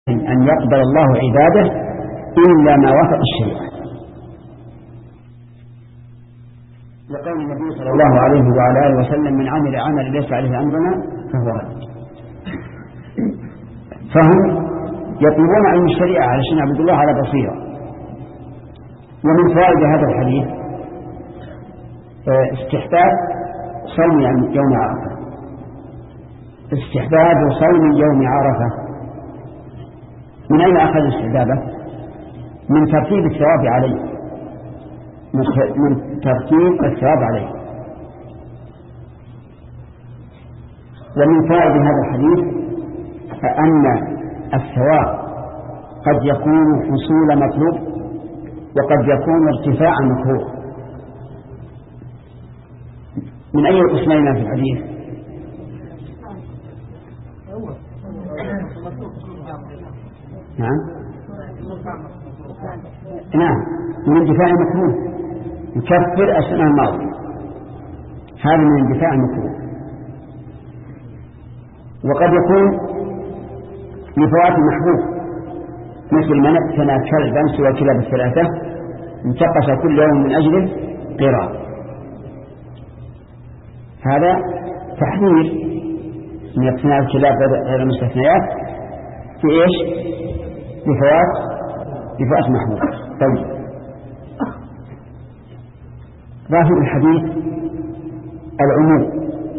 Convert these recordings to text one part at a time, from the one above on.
أن يقبل الله عباده إلا ما وافق الشريعة. لقول النبي صلى الله عليه وعلى آله وسلم: من عمل عمل ليس عليه أمرنا فهو رد. فهم يطلبون علم الشريعة علشان يعبدوا الله على بصيرة. ومن فوائد هذا الحديث استحباب صوم يوم عرفة. استحباب صوم يوم عرفة من أين أخذ استحبابه؟ من ترتيب الثواب عليه، من ترتيب الثواب عليه. ومن فوائد هذا الحديث أن الثواب قد يكون حصول مطلوب وقد يكون ارتفاع مكروه. من أي القسمين في الحديث؟ نعم من اندفاع مكروه، يكفر السنة الماضية، هذا من اندفاع مكروه. وقد يكون لفوات محبوب، مثل من اقتنى كلبا سوى كلاب الثلاثة انتقص كل يوم من أجله قراط، هذا تحذير من اقتناء الكلاب غير المستثنيات في إيش؟ لفوات محبوب. طيب، ظاهر الحديث العموم،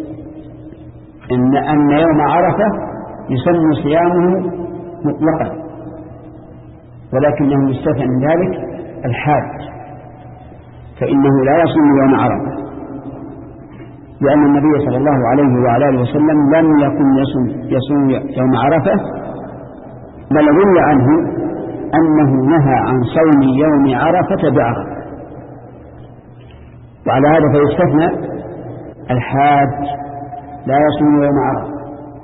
أن يوم عرفة يسمى صيامه مطلقا، ولكنه يستثنى من ذلك الحاج، فإنه لا يصوم يوم عرفة، لأن النبي صلى الله عليه وعلى آله وسلم لم يكن يصوم يوم عرفة، بل روي عنه أنه نهى عن صوم يوم عرفة بعرفة. وعلى هذا فيستثنى الحاج لا يصوم يوم عرفة.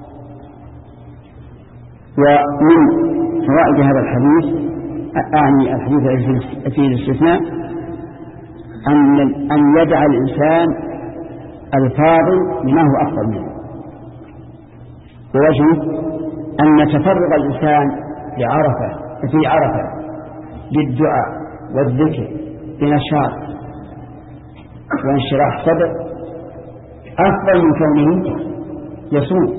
ومن فوائد هذا الحديث، أعني الحديث فيه الاستثناء، أن يدع الإنسان الفاضل لما هو أفضل منه. ووجهه أن تفرغ الإنسان في عرفة للدعاء والذكر بنشاط وانشراح صدر أفضل من كونه يصوم،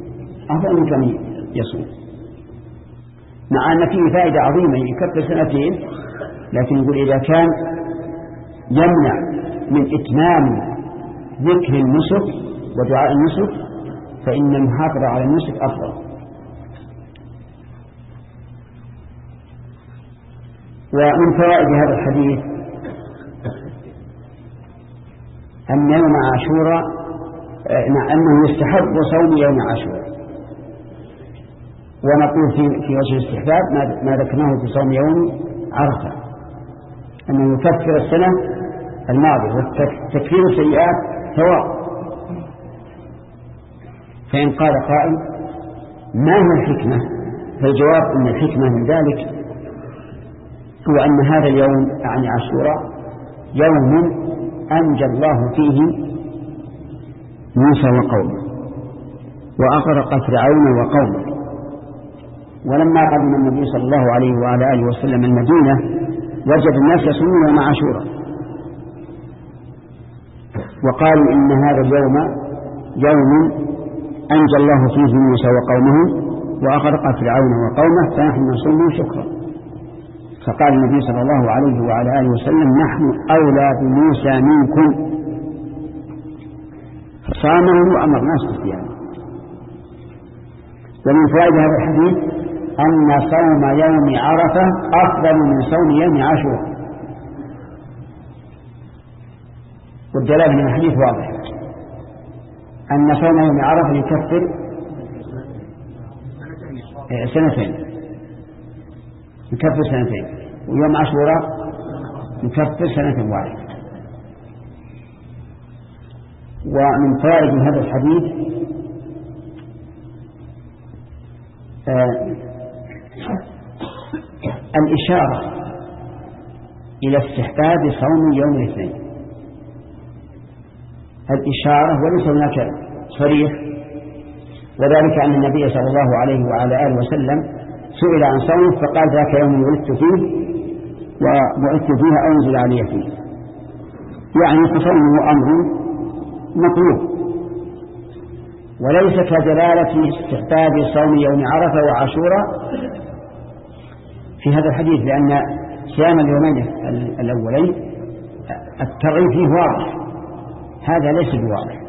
مع أن فيه فائدة عظيمة يكفر سنتين، لكن يقول إذا كان يمنع من إتمام ذكر النسك ودعاء النسك فإن المحافظة على النسك أفضل. ومن فوائد هذا الحديث أن يوم عاشوراء أنه يستحب صوم يوم عاشوراء. ونقول في وجه الاستحباب ما ذكرناه في صوم يوم عرفة، أنه يكفر السنة الماضية، وتكفير السيئات ثواب. فإن قال قائل: ما هي الحكمة؟ فالجواب أن الحكمة من ذلك هو أن هذا اليوم يعني عاشوراء يوم أنجى الله فيه موسى وقومه وأغرق فرعون وقومه. ولما قدم النبي صلى الله عليه وعلى آله وسلم المدينة وجد الناس يصومون يوم عاشوراء، وقالوا إن هذا اليوم يوم أنجى الله فيه موسى وقومه وأغرق فرعون وقومه فنحن نصوم شكرا. فقال النبي صلى الله عليه وعلى آله وسلم: نحن أولى بموسى منكم، فصامه وأمر الناس بالصيام. ومن فوائد هذا الحديث أن صوم يوم عرفة أفضل من صوم يوم عاشوراء. والدلالة من الحديث واضح، أن صوم يوم عرفة يكفر سنتين، ويوم عاشوراء يكفر سنة واحدة. ومن فوائد هذا الحديث الإشارة إلى استحباب صوم يوم الاثنين، الإشارة وليس هناك صريح، وذلك أن النبي صلى الله عليه وعلى آله وسلم سئل عن صوم فقال ذاك يوم ولدت فيه وبعثت فيه أو أنزل علي فيه، يعني فصومه أمر مطلوب، وليس كدلالة استحباب صوم يوم عرفة وعاشوراء في هذا الحديث، لأن صيام اليومين الأولين الترغيب فيه واضح، هذا ليس بواضح.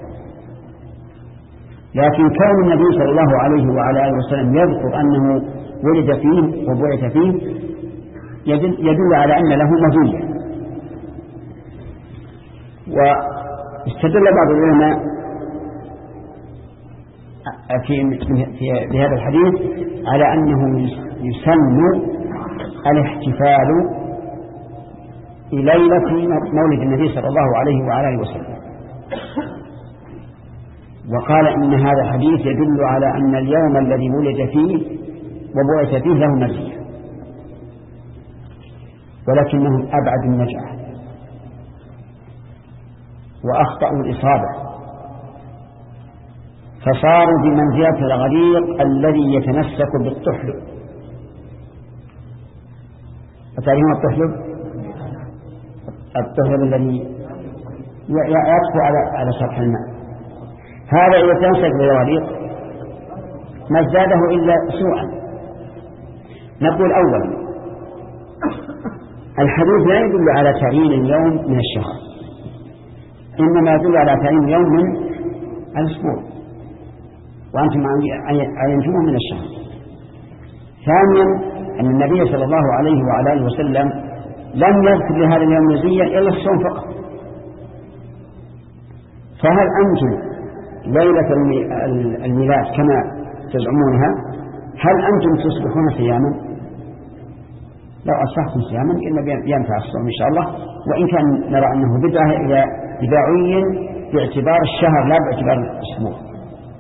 لكن كون النبي صلى الله عليه وعلى آله وسلم يذكر أنه ولد فيه وبعث فيه يدل على أن له مزية. واستدل بعض العلماء في هذا الحديث على أنه يسن الاحتفال ليلة مولد النبي صلى الله عليه وعلى آله وسلم، وقال إن هذا الحديث يدل على أن اليوم الذي ولد فيه وبعث فيه له مزية، ولكنهم أبعد النجعة وأخطأوا الإصابة، فصاروا بمنزلة الغريق الذي يتمسك بالطحلب. وتعليم الطحلب الذي يطفو على سطح الماء، هذا إذا تمسك بالغريق ما زاده إلا سوءا. نقول أولا الحديث لا يدل على تعيين اليوم من الشهر، إنما يدل على تعيين يوم من الأسبوع، وأنتم عينتموه من الشهر. ثانيا أن النبي صلى الله عليه وعلى آله وسلم لم يذكر لهذا اليوم مزية إلا الصوم فقط. فهل أنتم ليلة الميلاد كما تزعمونها هل أنتم تصبحون صياما؟ لو أصبحتم صياما ينفع الصوم إن شاء الله، وإن كان نرى أنه بدعوي باعتبار الشهر لا باعتبار الأسبوع.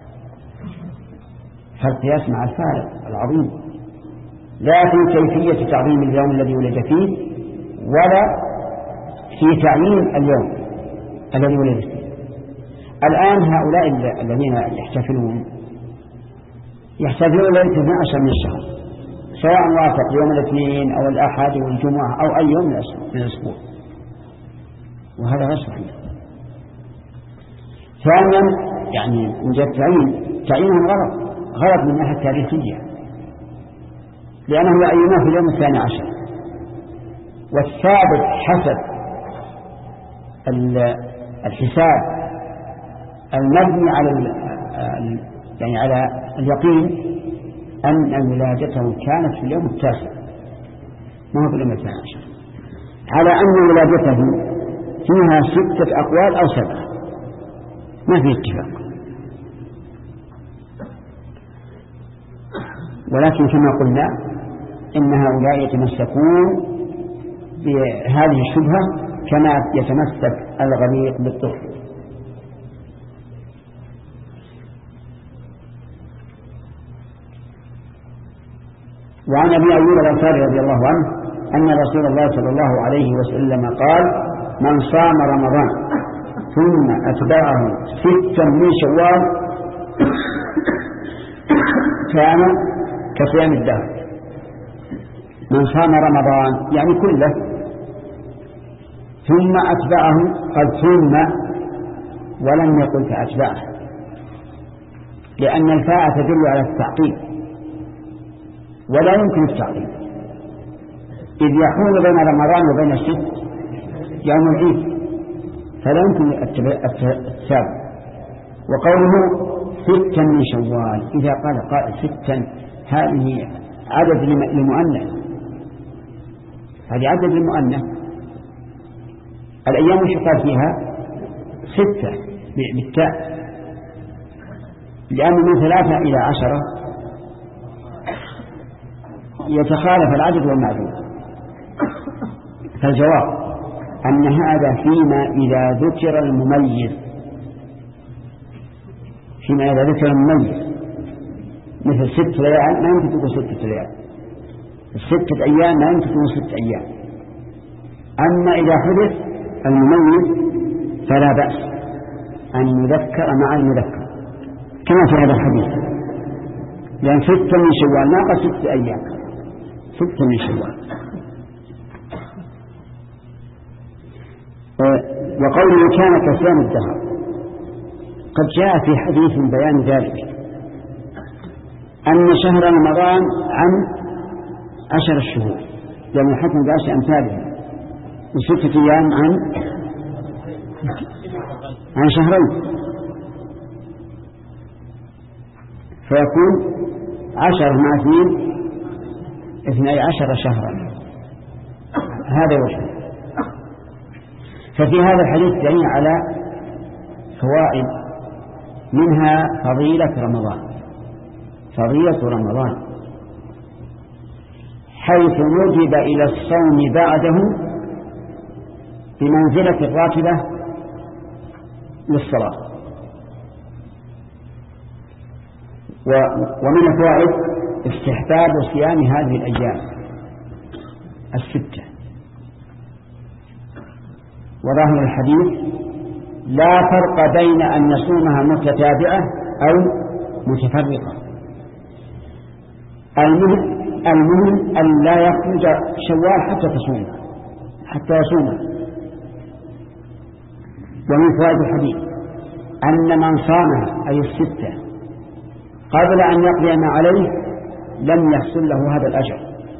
فالقياس مع الفارق العظيم لا في كيفية تعظيم اليوم الذي ولد فيه ولا في تعيين اليوم الذي ولد فيه. الآن هؤلاء الذين يحتفلون ليلة 12 من الشهر، سواء وافق يوم الاثنين أو الأحد أو الجمعة أو أي يوم من الأسبوع، وهذا غير صحيح. ثانيا يعني من جهة تعيينهم غلط من ناحية تاريخية، لأنهم يعينوه في اليوم 12، والثابت حسب الحساب المبني على اليقين أن ولادته كانت في اليوم 9 ما هو في اليوم 12، على أن ولادته فيها 6 أقوال أو 7 ما في اتفاق. ولكن كما قلنا إن هؤلاء يتمسكون بهذه الشبهة كما يتمسك الغريق بالطفل. وعن أبي أيوب الأنصاري رضي الله عنه أن رسول الله صلى الله عليه وسلم قال: من صام رمضان ثم أتبعه 6 من شوال كان كصيام الدهر. من صام رمضان يعني كله، ثم أتبعه قال ثم ولم يقل فأتبعه، لأن الفاء تدل على التعقيب ولا يمكن التعقيب، إذ يحول بين رمضان وبين 6 يوم العيد فلا يمكن التساوي. وقوله 6 من شوال، إذا قال قائل 6 هذه عدد لمؤنث، هذه عدد لمؤنث. الأيام الشقاء فيها 6 بالتاء، لأن من 3 إلى 10 يتخالف العدد والمعدود. فالجواب أن هذا فيما إذا ذكر المميز، فيما إذا ذكر المميز مثل 6 ليال ما يمكن تكون 6 ليال، 6 أيام ما يمكن تكون 6 أيام. أما إذا حدث المميز فلا بأس أن يذكر مع المذكر كما في هذا الحديث، لأن 6 من شوال ناقص 6 أيام، 6 من شوال. وقوله كان كصيام الدهر قد جاء في حديث بيان ذلك، أن شهر رمضان عن 10 الشهور لأن الحكم ب10 أمثالها، و6 أيام عن شهرين، فيكون 10 مع 2 12 شهرا. هذا وجه. ففي هذا الحديث دليل على فوائد، منها فضيلة رمضان حيث ندب إلى الصوم بعده بمنزلة الراتبة للصلاة. ومن الفوائد استحباب صيام هذه الأيام 6. وظاهر الحديث لا فرق بين أن نصومها متتابعة أو متفرقة، المهم أن لا يخرج شوال حتى يصومها. ومن فوائد الحديث أن من صامها أي 6 قبل أن يقضي ما عليه لم يحصل له هذا الأجر،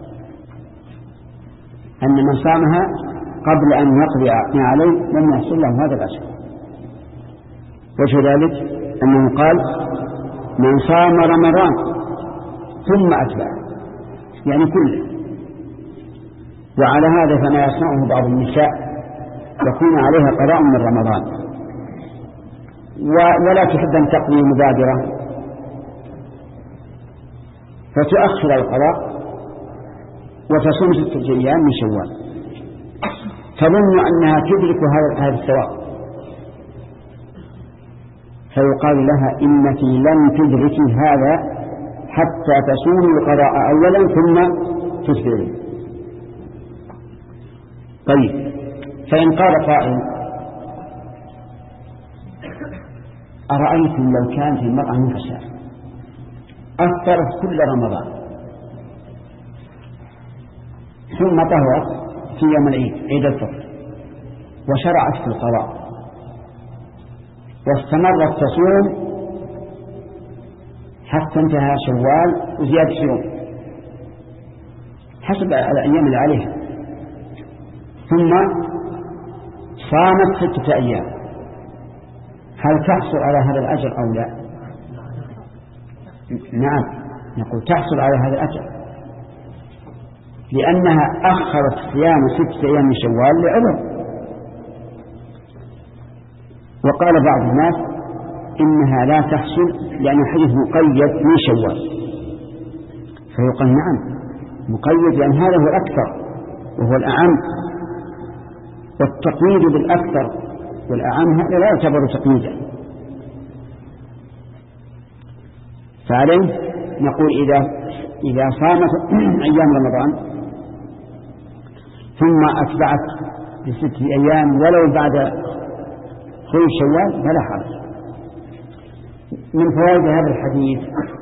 أن من صامها قبل أن يقضي ما عليه لم يحصل له هذا الأجر. وجه ذلك أنه قال من صام رمضان ثم أتبع، يعني كله. وعلى هذا فما يصنعه بعض النساء يكون عليها قضاء من رمضان ولا تحب أن تقضي مبادرة فتؤخر القضاء وتصوم 6 أيام من شوال، تظن أنها تدرك هذا الثواب، فيقال لها إنك لم تدركي هذا حتى تصومي القضاء أولا ثم تسبري. طيب، فإن قال قائل أرأيتم لو كانت المرأة نفسها أفطرت كل رمضان ثم طهرت في يوم العيد، عيد الفطر، وشرعت في القضاء واستمرت تصوم حتى انتهى شوال وزيادة يوم حسب الأيام اللي عليها، ثم صامت 6 أيام، هل تحصل على هذا الأجر أو لا؟ نعم، نقول تحصل على هذا الأجر، لأنها أخرت صيام 6 أيام من شوال لعذر. وقال بعض الناس إنها لا تحصل لأن الحديث مقيد من شوال، فيقال نعم مقيد لأن هذا هو الأكثر وهو الأعم، والتقييد بالأكثر والأعم هذا لا يعتبر تقييدا. فعليه نقول إذا صامت أيام رمضان ثم أتبعت ب6 أيام ولو بعد خروج شوال فلا حرج. من فوائد هذا الحديث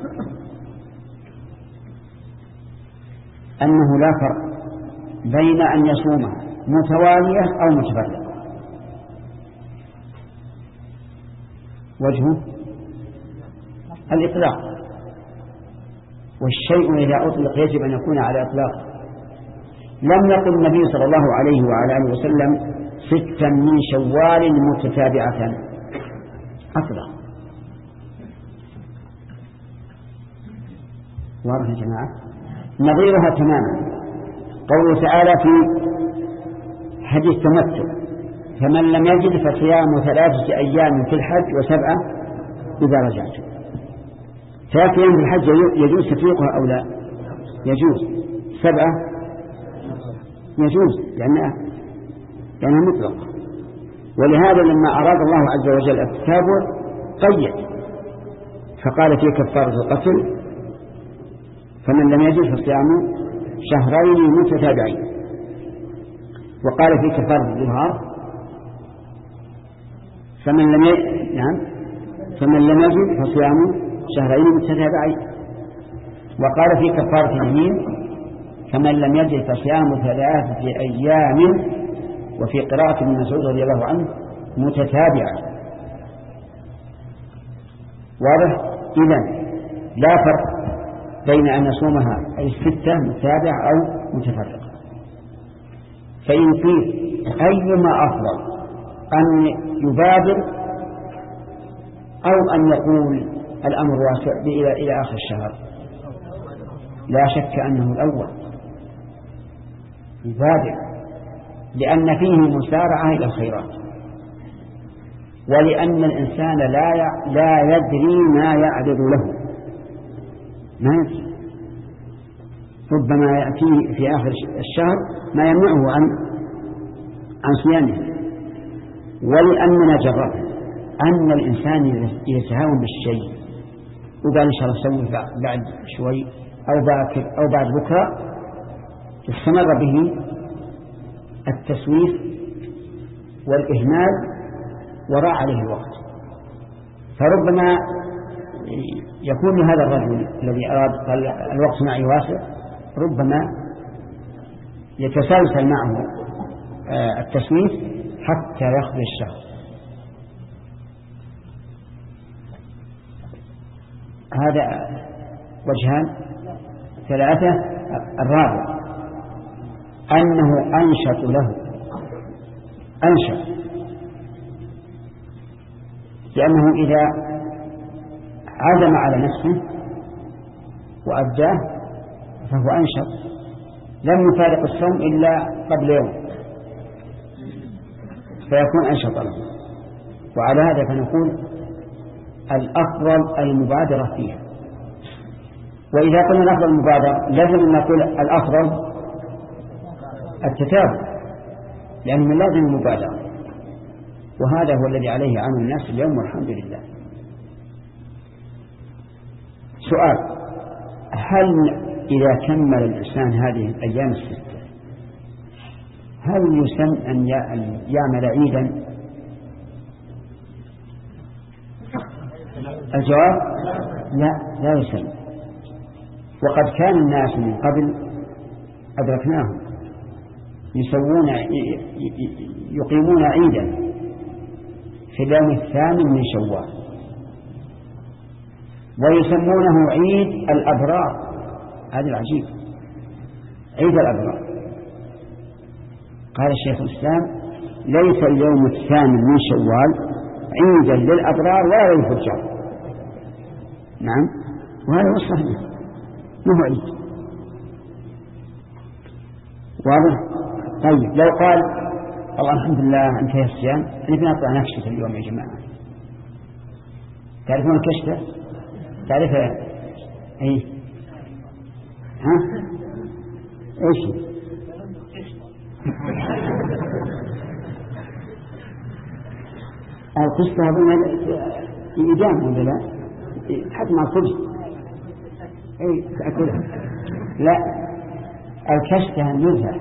أنه لا فرق بين أن يصومها متوالية أو متفرقة. وجهه الإطلاق، والشيء إذا أطلق يجب أن يكون على إطلاق. لم يقل النبي صلى الله عليه وعلى آله وسلم 6 من شوال متتابعة أطلق. واضح يا جماعة؟ نظيرها تماما قوله تعالى في حديث تمتع فمن لم يجد فصيام 3 أيام في الحج و7 إذا رجعت. 3 أيام في الحج يجوز تفريقها أو لا؟ يجوز. 7 يجوز لأنها مطلقة. ولهذا لما أراد الله عز وجل التتابع قيد فقال في كفارة القتل فمن لم يجد فصيام 2 شهرين متتابعين، وقال في كفارة الظهار فمن لم يجد فصيام 2 شهرين متتابعين، وقال في كفارة اليمين فمن لم يجد فصيام 3 أيام، وفي قراءة ابن مسعود رضي الله عنه متتابعة. واضح؟ إذن لا فرق بين أن نصومها أي 6 متابعة أو متفرقة. فإن قيل أيما أفضل، أن يبادر أو أن يقول الأمر واسع إلى آخر الشهر؟ لا شك أنه الأول، يبادر، لأن فيه مسارعة إلى الخيرات، ولأن الإنسان لا يدري ما يعرض له، ما يدري، ربما يأتيه في آخر الشهر ما يمنعه عن صيامه. ولأننا جربنا أن الإنسان يتهاون بالشيء وقال إن شاء الله سوي بعد شوي أو باكر أو بعد بكرة، استمر به التسويف والإهمال وراء عليه الوقت. فربما يكون هذا الرجل الذي أراد قال الوقت معي واسع، ربما يتسلسل معه التسويف حتى يقضي الشهر. هذا وجهان. 3. الرابع أنه أنشط له، أنشط، لأنه إذا عزم على نفسه وأداه فهو أنشط، لم يفارق الصوم إلا قبل يوم، فيكون أنشط له. وعلى هذا فنقول الأفضل المبادرة فيها. وإذا قلنا الأفضل المبادرة لازم أن نقول الأفضل التتابع، لأن من لازم المبادرة، وهذا هو الذي عليه عمل الناس اليوم والحمد لله. سؤال: هل إذا كمل الإنسان هذه الأيام 6 هل يسن أن يعمل عيدا؟ الجواب لا يسن. وقد كان الناس من قبل أدركناهم يقيمون عيدا في اليوم 8 من شوال، ويسمونه عيد الأبرار. هذا العجيب، عيد الأبرار. قال الشيخ الإسلام: ليس اليوم 8 من شوال عيدا للأبرار ولا للفجار. نعم، وهذا هو الصحيح، ما هو عيد. واضح؟ طيب لو قال الله الحمد لله انتهى الصيام، أنا بنطلع نكشف اليوم يا جماعة. تعرفون الكشفة؟ تعرفها؟ ايه؟ ها؟ ايش؟ الكشفة هذون إيجام ولا لا؟ حتى مع الخبز. ايه تأكلها؟ لا، الكشفة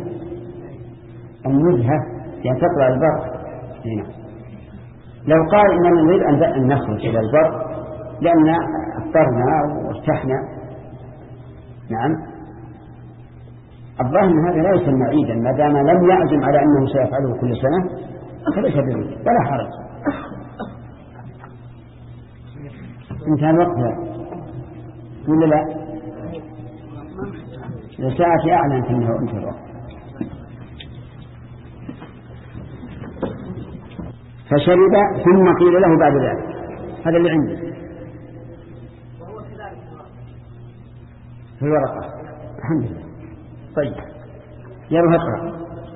النزهة يعني تطلع البر هنا. لو قال إننا نريد أن نخرج إلى البر لأن أفطرنا وارتحنا، نعم، الظاهر أن هذا لا يسمى عيدا ما دام لم يعزم على أنه سيفعله كل سنة، فليس بعيد ولا حرج. انتهى الوقت ولا لا؟ لساعة أعلن في الوقت. فشرب ثم قيل له بعد ذلك. هذا اللي عندي في الورقة. الحمد لله. طيب يلا اقرأ.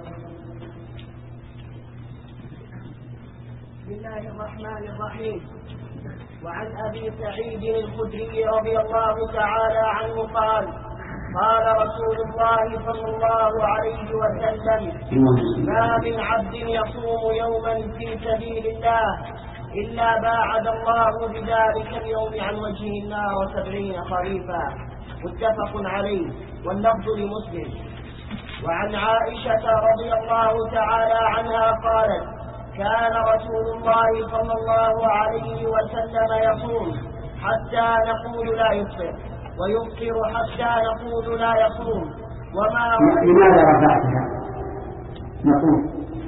بسم الله الرحمن الرحيم. وعن أبي سعيد الخدري رضي الله تعالى عنه قال: قال رسول الله صلى الله عليه وسلم: ما من عبد يصوم يوما في سبيل الله إلا باعد الله بذلك اليوم عن وجه النار 70 خريفا. متفق عليه، واللفظ لمسلم. وعن عائشة رضي الله تعالى عنها قالت: كان رسول الله صلى الله عليه وسلم يصوم حتى نقول لا يفطر، ويفطر حتى نقول لا يصوم، لماذا رفعتها؟ نقول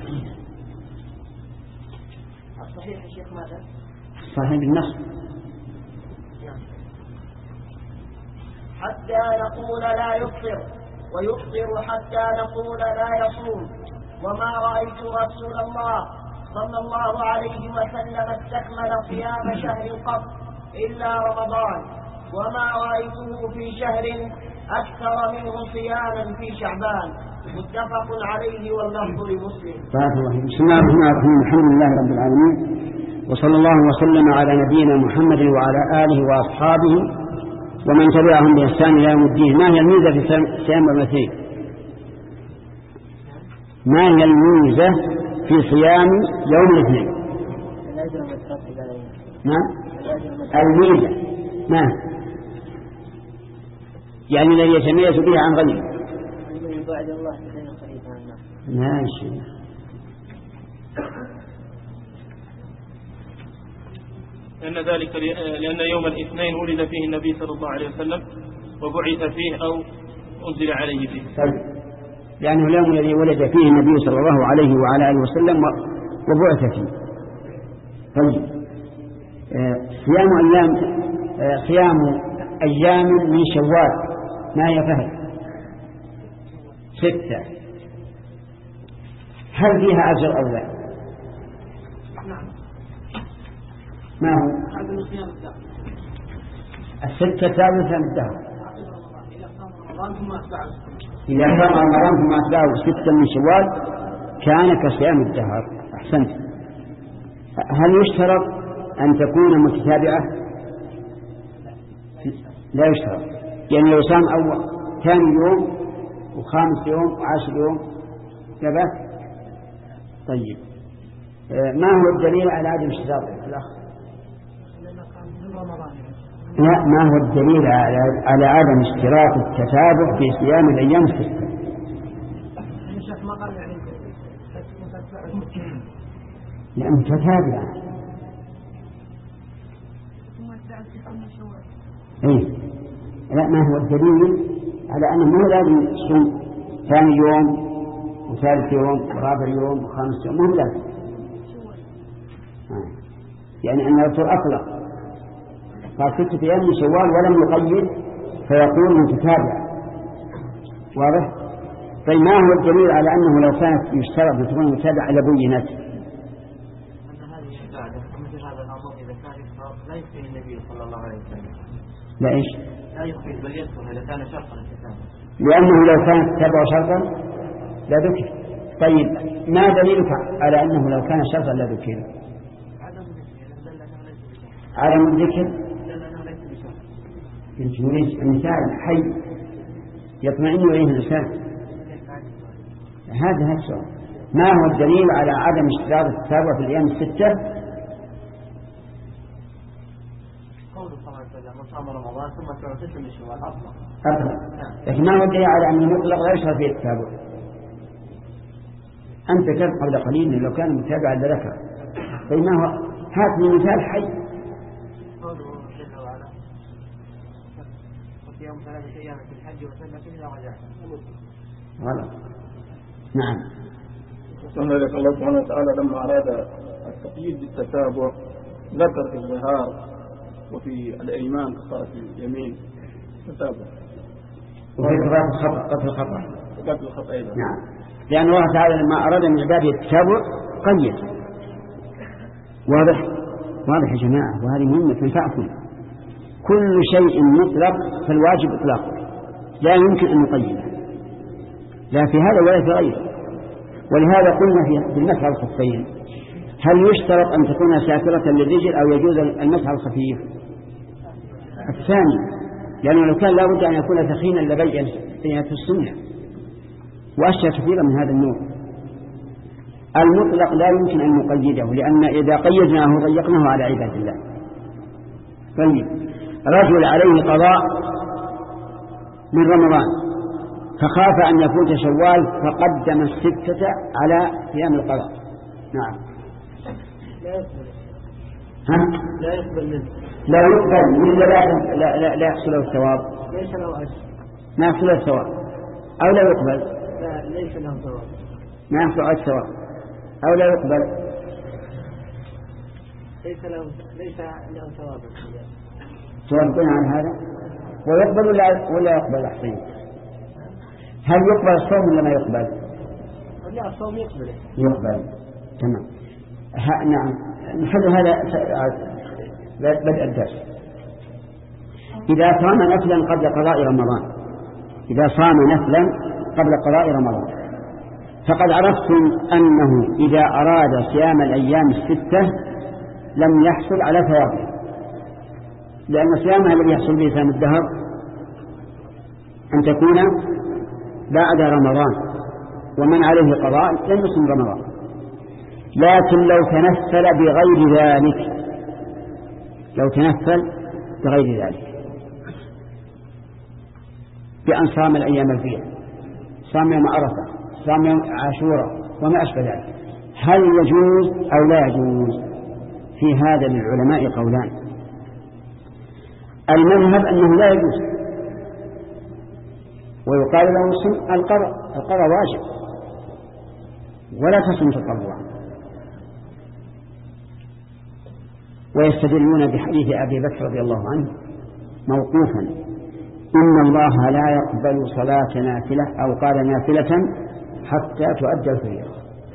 الصحيح يا شيخ ماذا؟ صحيح بالنص. حتى نقول لا يفطر، ويفطر حتى نقول لا يصوم. وما رأيت رسول الله صلى الله عليه وسلم استكمل صيام شهر قط إلا رمضان، وما رأيته في شهر أكثر منه صياما في شعبان. متفق عليه واللفظ لمسلم. بسم الله الرحمن الرحيم. الحمد لله رب العالمين، وصلى الله وسلم على نبينا محمد وعلى آله وأصحابه ومن تبعهم بإحسان إلى يوم الدين. ما هي الميزة في صيام الاثنين؟ ما هي الميزة في صيام يوم الاثنين؟ الميزة ما يعني الذي يتميز به عن غيره؟ ماشي. لأن يوم الاثنين ولد فيه النبي صلى الله عليه وسلم وبعث فيه أو أنزل عليه فيه. لأنه اليوم الذي ولد فيه النبي صلى الله عليه وعلى آله وسلم وبعث فيه. طيب، صيام أيام من شوال ما هي فهد 6، هل فيها أجر أو لا؟ ما هو 6 ثالثا الدهر. إذا كان رمضان ثم أتباعه 6 من شوال كان كصيام الدهر. أحسنت. هل يشترط أن تكون متتابعة؟ لا يشترط. يعني لو صام أول ثاني يوم وخامس يوم وعاشر يوم ثبت. طيب، ما هو الدليل على عدم اشتراط الأخ؟ لا، ما هو الدليل على عدم اشتراط التتابع في صيام الأيام الستة؟ لا، متتابعة. لا، ما هو الدليل على أنه مو لازم يصوم ثاني يوم وثالث يوم ورابع يوم وخامس يوم؟ مو لازم. يعني أن الرسول أطلق قال 6 أيام من شوال ولم يقيد فيقول متتابع. واضح؟ طيب، ما هو الدليل على أنه لو كانت يشترط أن تكون متابعة لبينت؟ أن هذه العبادة مثل هذا الأمر إذا كان لا يكفي النبي صلى الله عليه وسلم. لا إيش؟ لا يكفي بل يكفي إذا كان شرطا الكتابة. لأنه لو كان تتابع شرطا لا ذكر. طيب، ما دليلك على أنه لو كان شرطا لا ذكر؟ عدم الذكر. يريد إنسان حي يطمئن إليه الإنسان. هذا السؤال. ما هو الدليل على عدم اشتراط التتابع في الأيام 6؟ قول صلى الله عليه وسلم وصام رمضان ثم تعتد من شوال أفضل. لكن ما هو الدليل على أن المطلق لا يشترط فيه التتابع؟ أنت كنت قبل قليل لو كان متابعا لذكر. طيب، ما هو؟ هات لي مثال حي. يوم 3 أيام في الحج وسنة إذا رجعت. غلط. نعم. ولذلك الله سبحانه وتعالى لما أراد التقييد بالتتابع ذكر في الظهار وفي الأيمان كفارة اليمين تتابع، وفي قتل الخطأ أيضا. نعم، لأن الله تعالى لما أراد من عباده التتابع قيد. واضح يا جماعة، وهذه مهمة تنفعكم. كل شيء مطلق فالواجب إطلاقه، لا يمكن أن نقيده لا في هذا ولا في غيره. ولهذا قلنا في المسح على الخفين هل يشترط أن تكون ساترة للرجل أو يجوز المسح على الخفيف؟ الثاني، لأنه لو كان لابد أن يكون ثخينا لبين في السنة وأشياء كثيرة من هذا النوع. المطلق لا يمكن أن نقيده، لأن إذا قيدناه ضيقناه على عباد الله. طيب، رجل عليه قضاء من رمضان فخاف أن يفوت شوال فقدم 6 على صيام القضاء. نعم. لا يقبل منه. لا يقبل منه. لا يحصل له الثواب. ليس له أجر. ما يحصل له الثواب. أو لا يقبل؟ ليس له ثواب. ما يحصل على الثواب أو لا يقبل؟ ليس له ثواب. توافقون عن هذا؟ ويقبل ولا يقبل أحسن؟ هل يقبل الصوم ولا ما يقبل؟ لا، الصوم يقبل. يقبل، تمام. نعم، نحل هذا بدء الدرس. إذا صام نفلا قبل قضاء رمضان، إذا صام نفلا قبل قضاء رمضان، فقد عرفتم أنه إذا أراد صيام الأيام الستة لم يحصل على ثوابه، لأن صيامها الذي يحصل به صيام الدهر أن تكون بعد رمضان، ومن عليه قضاء لم يصم رمضان. لكن لو تنفل بغير ذلك، لو تنفل بغير ذلك بأن صام الأيام الفيها، صام يوم عرفة، صام يوم عاشوراء وما أشبه ذلك، هل يجوز أو لا يجوز؟ في هذا للعلماء قولان. المذهب أنه لا يجوز، ويقال له صم القضاء واجب ولا تصم تطوعا. ويستدلون بحديث أبي بكر رضي الله عنه موقوفا: إن الله لا يقبل صلاة نافلة، أو قال نافلة، حتى تؤدى الفريضة.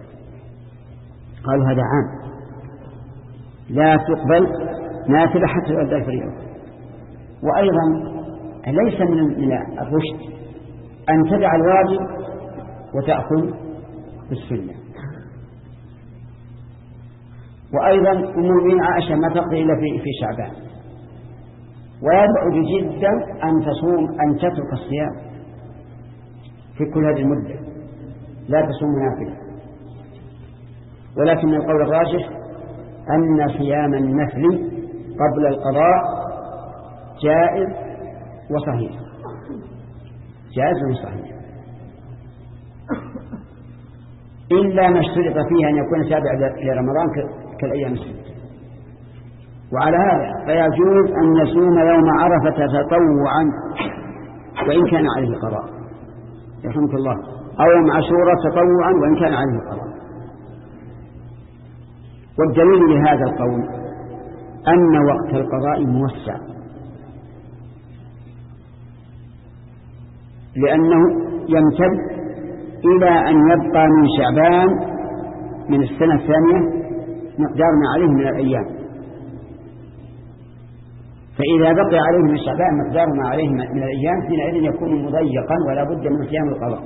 قالوا هذا عام، لا تقبل نافلة حتى تؤدى الفريضة. وأيضا ليس من الرشد أن تدع الواجب وتأخذ بالسنة. وأيضا أم المؤمنين عائشة ما تقضي إلا في شعبان، ويبعد جدا أن تترك الصيام في كل هذه المدة، لا تصوم نافلة. ولكن القول الراجح أن صيام النفل قبل القضاء جائز وصحيح، جائز وصحيح، إلا ما اشترط فيه أن يكون تابع إلى رمضان كالأيام الستة. وعلى هذا فيجوز أن يصوم يوم عرفة تطوعا وإن كان عليه قضاء، رحمك الله، أو يوم عاشوراء تطوعا وإن كان عليه قضاء. والدليل لهذا القول أن وقت القضاء موسع، لأنه يمتد إلى أن يبقى من شعبان من السنة الثانية مقدار ما عليه من الأيام. فإذا بقي عليه من شعبان مقدار ما عليه من الأيام حينئذ يكون مضيقا ولا بد من صيام القضاء.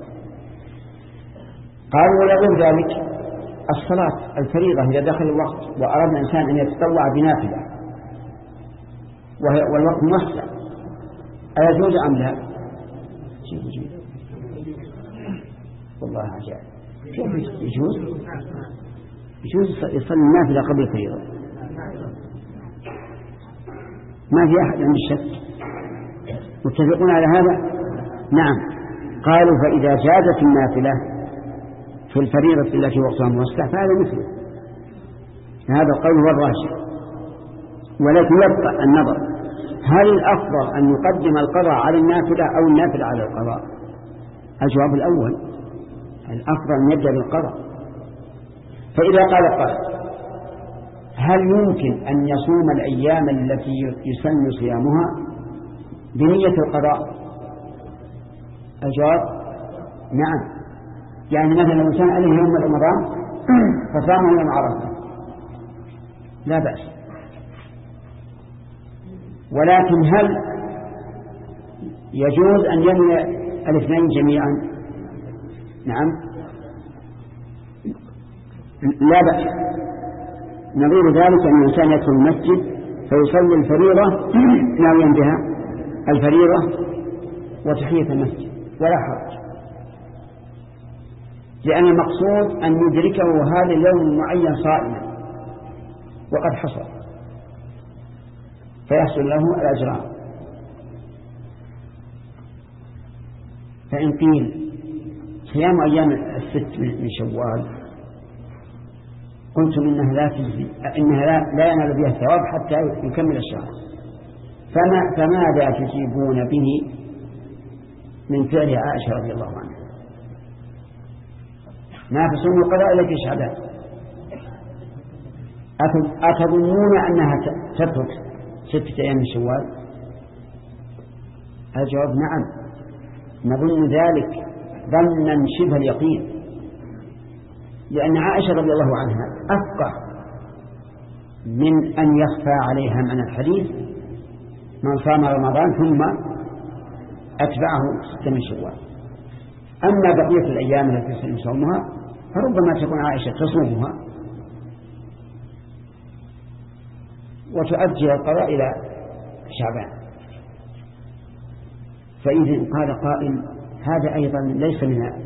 قالوا ولا غير ذلك الصلاة الفريضة إذا دخل الوقت وأراد الإنسان أن يتطوع بنافلة والوقت موسع أيجوز أم لا؟ والله عجائب، كيف يجوز يصلي النافلة قبل الفريضة؟ ما في أحد عند الشك، متفقون على هذا؟ نعم. قالوا فإذا جازت النافلة في الفريضة التي وقتها موسع فهذا مثله، هذا القول هو الراجح. ولكن يبقى النظر، هل الأفضل أن يقدم القضاء على النافلة أو النافلة على القضاء؟ الجواب الأول، الأفضل أن يبدأ بالقضاء. فإذا قال هل يمكن أن يصوم الأيام التي يسن صيامها بنية القضاء؟ الجواب نعم. يعني مثلا لو كان عليه يوم رمضان فصامه يوم عرفة لا بأس. ولكن هل يجوز أن ينوي الاثنين جميعا؟ نعم لا بأس. نظير ذلك أن الإنسان يدخل المسجد فيصلي الفريضة ناويا بها الفريضة وتحية المسجد ولا حرج، لأن المقصود أن يدركه هذا اليوم المعين صائما وقد حصل فيحصل له الأجران. فإن قيل صيام أيام الست من شوال قلتم إنها لا ينال بها الثواب حتى يكمل الشهر، فماذا تجيبون به من فعل عائشة رضي الله عنها، ما تصوم القضاء إلا في شعبان. أتظنون أنها تترك 6 أيام من شوال؟ الجواب نعم، نظن ذلك ظنا شبه اليقين، لأن عائشة رضي الله عنها أفقه من أن يخفى عليها من الحديث من صام رمضان ثم أتبعه 6 من شوال. أما بقية الأيام التي يسلم صومها فربما تكون عائشة تصومها وتؤجل القضاء إلى شعبان. فإذا قال قائل هذا أيضا ليس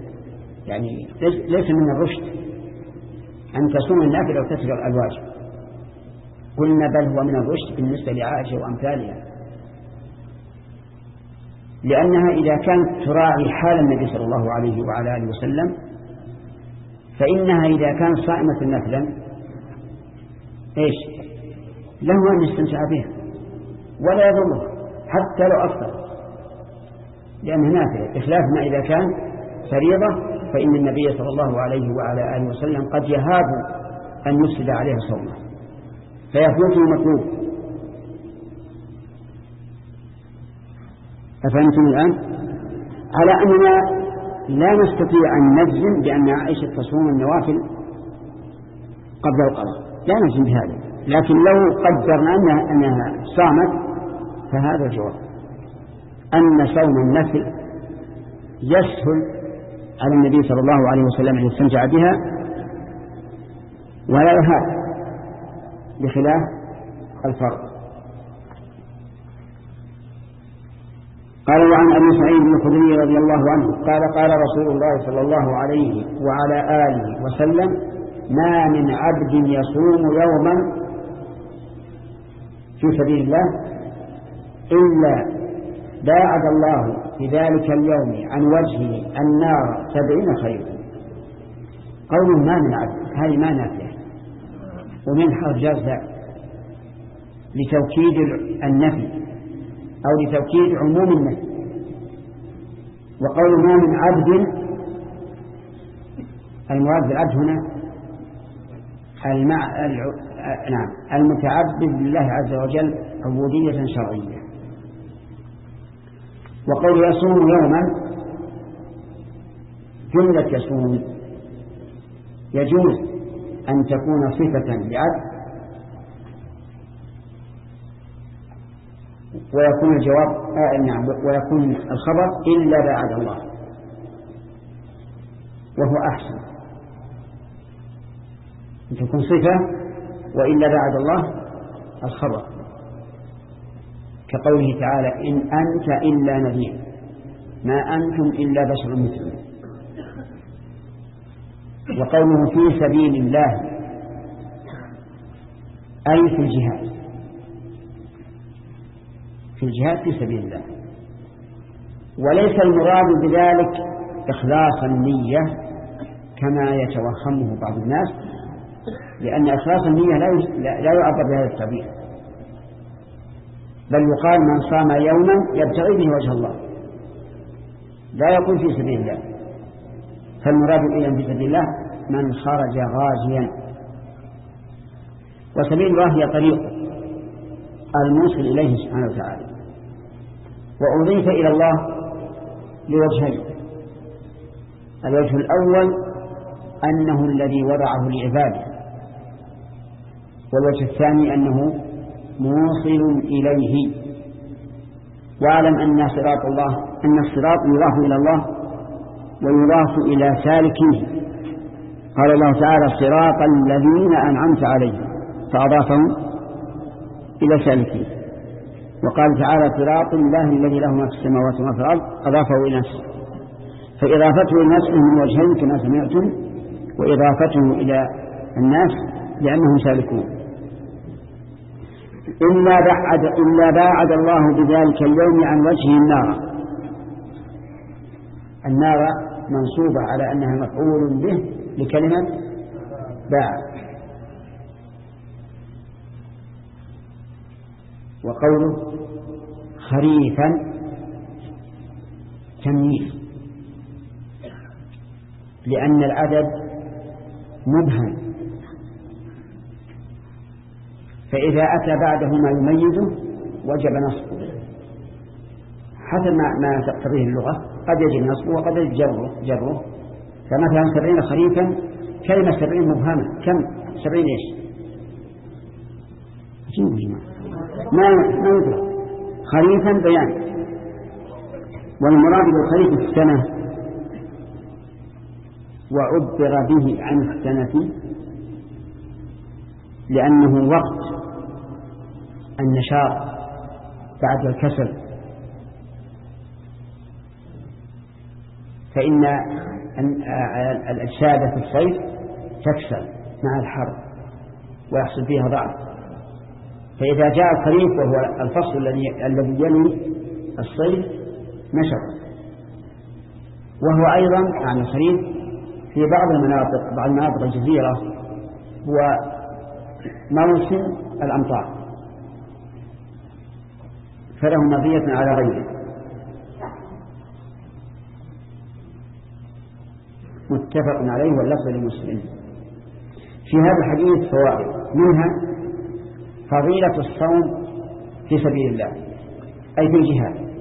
من الرشد أن تصوم النافلة وتترك الواجب. قلنا بل هو من الرشد بالنسبة لعائشة وأمثالها، لأنها إذا كانت تراعي حال النبي صلى الله عليه وعلى آله وسلم فإنها إذا كانت صائمة نفلا له أن يستمتع بها ولا يضره حتى لو أفطر، لأنها نافلة، بخلاف ما إذا كان فريضة فإن النبي صلى الله عليه وعلى آله وسلم قد يهاب أن يفسد عليها صومه فيفوته مطلوب. أفهمتم الآن؟ على أننا لا نستطيع أن نجزم بأن عائشة تصوم النوافل قبل القضاء، لا نجزم بهذا، لكن لو قدرنا أنها صامت فهذا الجواب أن صوم النفل يسهل على النبي صلى الله عليه وسلم أن يستمتع بها ولا يهاب، بخلاف الفرض. قال وعن أبي سعيد الخدري رضي الله عنه قال قال رسول الله صلى الله عليه وعلى آله وسلم ما من عبد يصوم يوما في سبيل الله إلا باعد الله في ذلك اليوم عن وجهه النار 70 خريفا. قول ما من عبد هذه ما نافية ومن حرجاز لتوكيد النفي أو لتوكيد عموم النفي. وقول ما من عبد المراد بالعبد هنا المتعبد لله عز وجل عبودية شرعية. وقول يصوم يوما جملة يصوم يجوز أن تكون صفة لعبد ويكون الجواب ويكون الخبر إلا باعد الله، وهو أحسن أن تكون صفة وإلا باعد الله الخبر، كقوله تعالى إن أنت إلا نذير ما أنتم إلا بشر مثلنا. وقوله في سبيل الله أي في الجهاد، في الجهاد في سبيل الله، وليس المراد بذلك إخلاص النية كما يتوهمه بعض الناس، لأن إخلاص النية لا يعبر بهذا التعبير، بل يقال من صام يوما يبتغي به وجه الله، لا يقول في سبيل الله. فالمراد إذن في سبيل الله من خرج غازيا، وسبيل الله هي طريق الموصل إليه سبحانه وتعالى، وأضيف إلى الله لوجهين: الوجه الأول أنه الذي وضعه لعباده، والوجه الثاني أنه موصل إليه. واعلم أن صراط الله أن الصراط يضاف إلى الله ويضاف إلى سالكيه. قال الله تعالى صراط الذين أنعمت عليهم فأضافهم إلى سالكيه، وقال تعالى صراط الله الذي له ما في السماوات وما في الأرض أضافه إلى نفسه، فإضافته إلى نفسه من وجهين كما سمعتم، وإضافته إلى الناس لأنهم سالكون. إلا باعد الله بذلك اليوم عن وجه النار. النار منصوبة على أنها مفعول به لكلمة باع. وقوله خريفا تمييز، لأن العدد مبهم، فإذا أتى بعده ما يميزه وجب نصبه حسب ما تقتضيه اللغة، قد يجب نصبه وقد يجب جره. فمثلا 70 خريفا، كلمة 70 مبهمة، كم 70 إيش؟ ما يدرك. خريفا بيان، والمراد بالخريف السنة، وعبر به عن السنة لأنه وقت النشاط بعد الكسل، فإن الأجساد في الصيف تكسل مع الحر ويحصل فيها ضعف، فإذا جاء الخريف وهو الفصل الذي يلي الصيف نشط. وهو أيضا عن الخريف في بعض المناطق الجزيرة هو موسم الأمطار، فله مزية على غيره. متفق عليه واللفظ للمسلمين. في هذا الحديث فوائد، منها فضيلة الصوم في سبيل الله أي في الجهاد،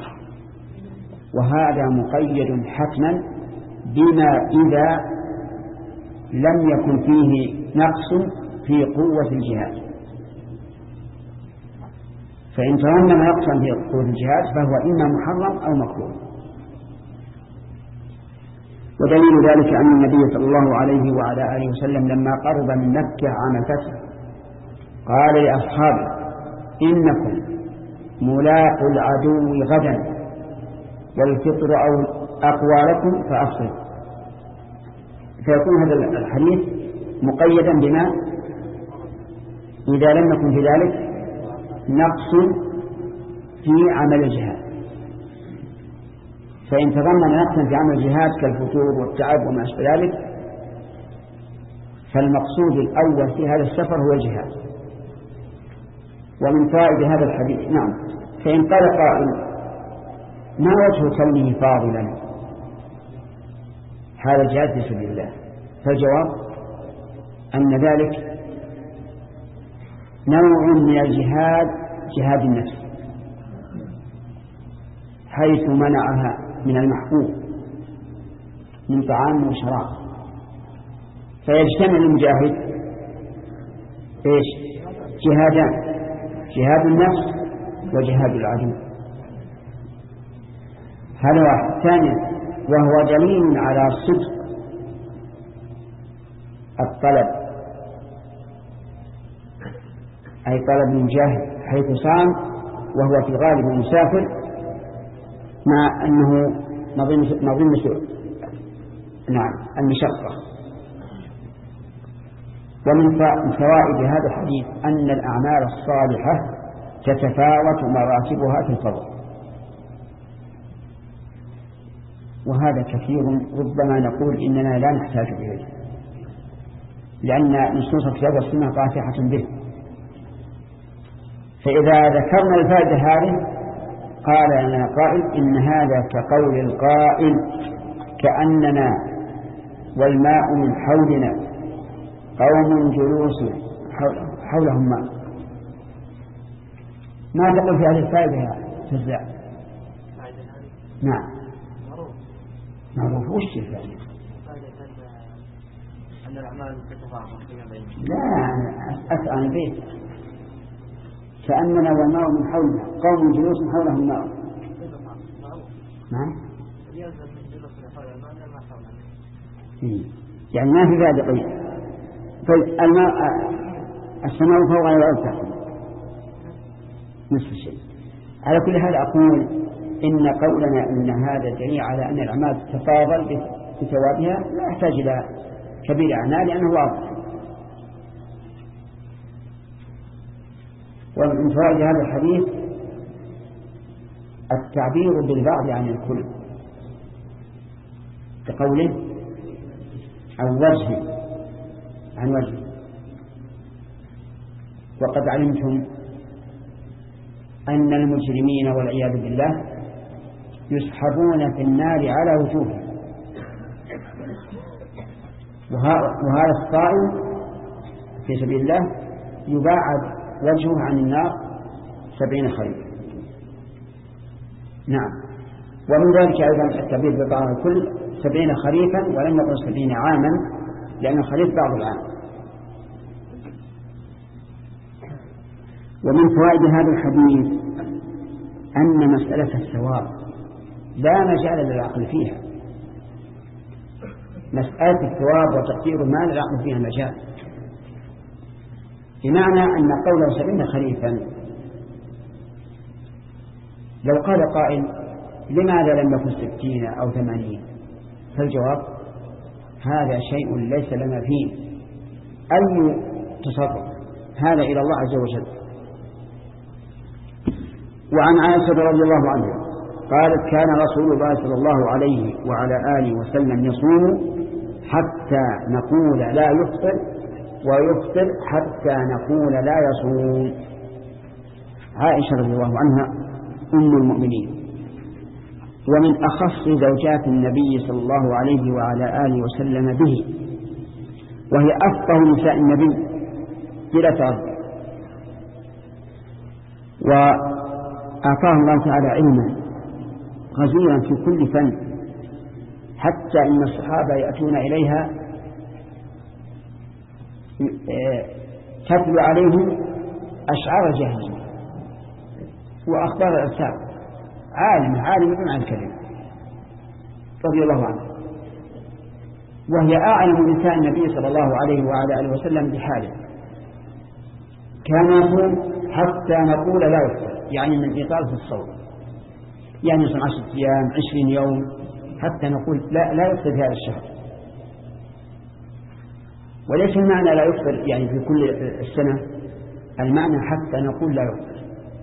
وهذا مقيد حتما بما إذا لم يكن فيه نقص في قوة الجهاد، فإن تضمن نقصا في قوة الجهاد فهو إما محرم أو مكروه. ودليل ذلك أن النبي صلى الله عليه وعلى آله وسلم لما قرب من مكة عام الفتح قال لأصحابه: إنكم ملاقوا العدو غدا والفطر أقوى لكم فأفطروا. فيكون هذا الحديث مقيدا بما إذا لم يكن في ذلك نقص في عمل الجهاد، فإن تضمن نقصا في عمل الجهاد كالفتور والتعب وما أشبه ذلك فالمقصود الأول في هذا السفر هو الجهاد. ومن فائدة هذا الحديث فإن قال قائل: ما وجه كونه فاضلا هذا الجهاد في سبيل الله؟ فالجواب أن ذلك نوع من الجهاد، جهاد النفس، حيث منعها من المحبوب من طعام وشراب، فيجتمع المجاهد جهادان: جهاد النفس وجهاد العدو. هذا واحد. ثانيا، وهو دليل على صدق الطلب، أي طلب المجاهد، حيث صام وهو في غالب مسافر مع أنه مظنة المشقة. ومن فوائد هذا الحديث أن الأعمال الصالحة تتفاوت مراتبها في الفضل، وهذا كثير ربما نقول إننا لا نحتاج إليه، لأن نصوص الكتاب والسنة قاطعة به. فإذا ذكرنا الفائدة هذه قال لنا قائل: إن هذا كقول القائل: كأننا والماء من حولنا قوم جلوس حولهم ماء. ما تقول في هذه الفائدة يا سزاع؟ نعم معروف. وش الفائدة؟ أن الأعمال تتفاعل. لا، أسأل البيت: كأننا والماء من حولنا قوم جلوس حولهم ماء. نعم، يعني ما في فائدة. طيب الماء السماء فوق والأرض تحت نفس الشيء. على كل حال أقول إن قولنا إن هذا دليل على أن الأعمال تتفاضل بثوابها لا يحتاج إلى كبير أعمال لأنه واضح. ومن فوائد هذا الحديث التعبير بالبعض عن الكل، كقوله عن وجه. وقد علمتم أن المجرمين والعياذ بالله يسحبون في النار على وجوههم. وهذا الصائم في سبيل الله يباعد وجهه عن النار 70 خريفا. نعم. ومن ذلك أيضا التعبير بالطاعة الكل 70 خريفا، ولم يقل 70 عاما، لأن الخريف بعض العام. ومن فوائد هذا الحديث أن مسألة الثواب لا مجال للعقل فيها. مسألة الثواب وتقدير ما للعقل فيها مجال، بمعنى أن قوله 70 خريفا لو قال قائل لماذا لم يكن 60 أو 80؟ فالجواب هذا شيء ليس لنا فيه أي تصرف، هذا إلى الله عز وجل. وعن عائشة رضي الله عنها قالت كان رسول الله صلى الله عليه وعلى آله وسلم يصوم حتى نقول لا يفطر، ويفطر حتى نقول لا يصوم. عائشة رضي الله عنها أم المؤمنين، ومن أخص زوجات النبي صلى الله عليه وعلى آله وسلم به، وهي أفقه نساء النبي بلا تردد، وأعطاه الله تعالى علما غزيرا في كل فن، حتى إن الصحابة يأتون إليها تتلو عليهم أشعار الجاهلية وأخبار الأرسال، عالمة عن الكلمة رضي الله عنه، وهي أعلم نساء النبي صلى الله عليه وعلى آله وسلم بحاله. كان يصوم حتى نقول لا يفطر، يعني من إطالة الصوم، يعني يصوم 10 أيام 20 يوم حتى نقول لا يفطر في هذا الشهر. وليس المعنى لا يفطر يعني في كل السنة، المعنى حتى نقول لا يفطر،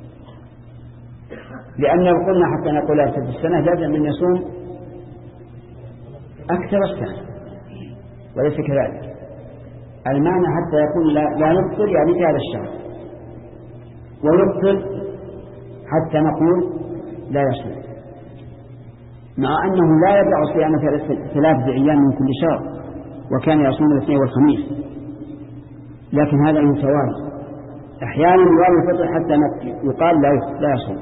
لأن لو قلنا حتى نقول لا يفطر في السنة لازم من يصوم أكثر السنة، وليس كذلك. المعنى حتى يقول لا يفطر يعني في هذا الشهر، ويفطر حتى نقول لا يصوم، مع أنه لا يدع صيام 3 أيام من كل شهر، وكان يصوم الاثنين والخميس، لكن هذا من ثواب. أحيانا يوم الفطر حتى يقال لا يصوم.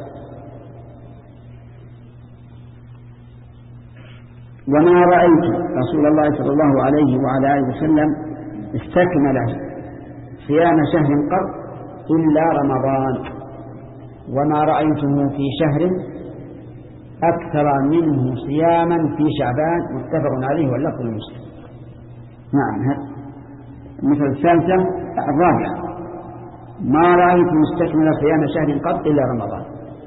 وما رأيت رسول الله صلى الله عليه وعلى آله وسلم استكمل صيام شهر قط إلا رمضان، وما رأيته في شهر أكثر منه صياما في شعبان، متفق عليه واللفظ المسلم. نعم. مثل الثالثة الرابعة ما رأيت مستكمل صيام شهر قط إلا رمضان.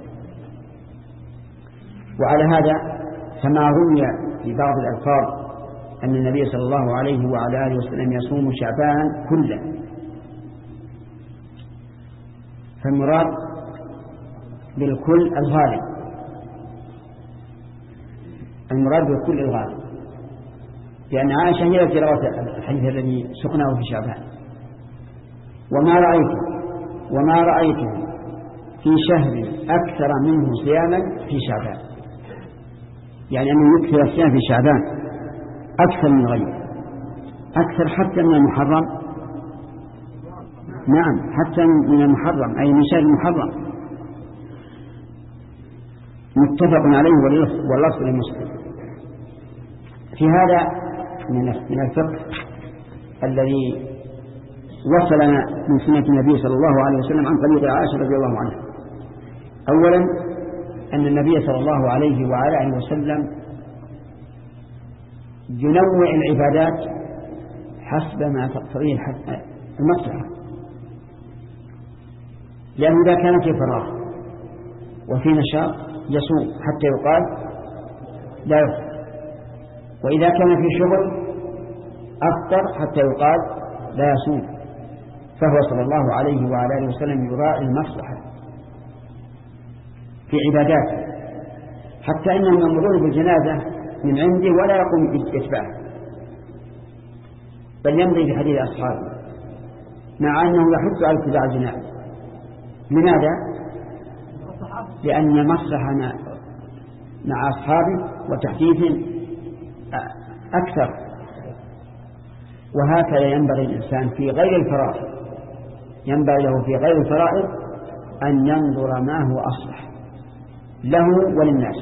وعلى هذا فما روي في بعض الألفاظ أن النبي صلى الله عليه وعلى آله وسلم يصوم شعبان كله، فالمراد بالكل الغالب، المراد بالكل الغالب، لأن عائشة هي التي روت الحديث الذي سقناه في شعبان. وما رأيته في شهر أكثر منه صياما في شعبان، يعني أنه يكثر الصيام في شعبان أكثر من غيره، أكثر حتى من المحرم. نعم، حتى من المحرم، أي من شهر المحرم، متفق عليه واللفظ لمسلم. في هذا من الفقه الذي وصلنا من سنة النبي صلى الله عليه وسلم عن طريق عائشة رضي الله عنها. أولا أن النبي صلى الله عليه وعلى آله وسلم ينوع العبادات حسب ما تقتضيه المصلحة، لأنه إذا كان في فراغ وفي نشاط يصوم حتى يقال لا يفطر، وإذا كان في شغل أفطر حتى يقال لا يصوم. فهو صلى الله عليه وعلى آله وسلم يراعي المصلحة في عباداته، حتى إن الممرون بالجنازة من عنده ولا يقوم بإتباعه، بل يمضي في حديث أصحابه، مع أنه يحث على اتباع الجنازة. لماذا؟ لأن مصلحة مع أصحابه وتحديث أكثر. وهكذا ينبغي الإنسان في غير الفرائض، ينبغي له في غير الفرائض أن ينظر ما هو أصلح له وللناس.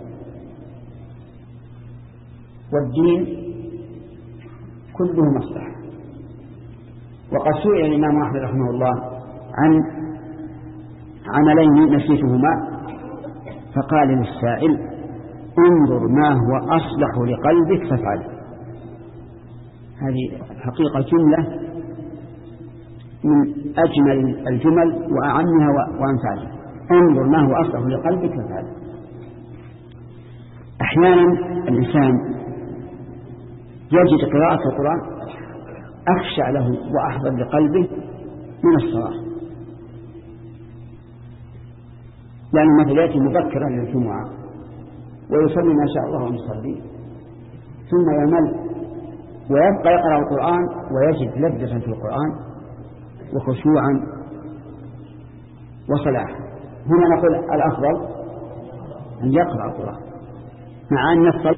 والدين كله مصلحة. وقد سئل الإمام أحمد رحمه الله عن عملين نسيتهما، فقال للسائل: انظر ما هو أصلح لقلبك فافعله. هذه حقيقة جملة من أجمل الجمل وأعمها وأنفعها. انظر ما هو أصلح لقلبك فافعله. أحيانا الإنسان يجد قراءة القرآن أخشع له وأحضر لقلبه من الصلاة، يعني مثل يأتي مبكرا للجمعة ويصلي ما شاء الله ويصلي، ثم يمل ويبقى يقرأ القرآن ويجد لذة في القرآن وخشوعا وصلاحا. هنا نقول الأفضل أن يقرأ القرآن مع أن الصلاة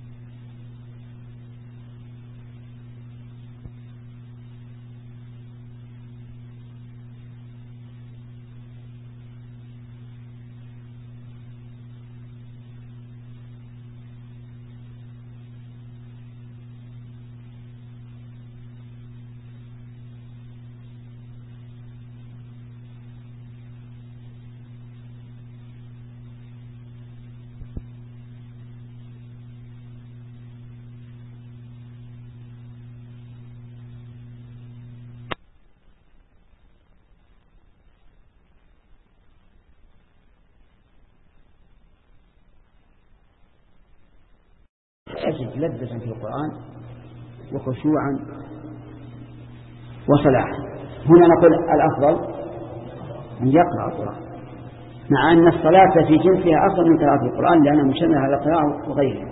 يجد لذة في القرآن وخشوعا وصلاحا. هنا نقول الأفضل أن يقرأ القرآن مع أن الصلاة في جنسها أفضل من قراءة القرآن لأنها مشابهة على القراءة وغيرها.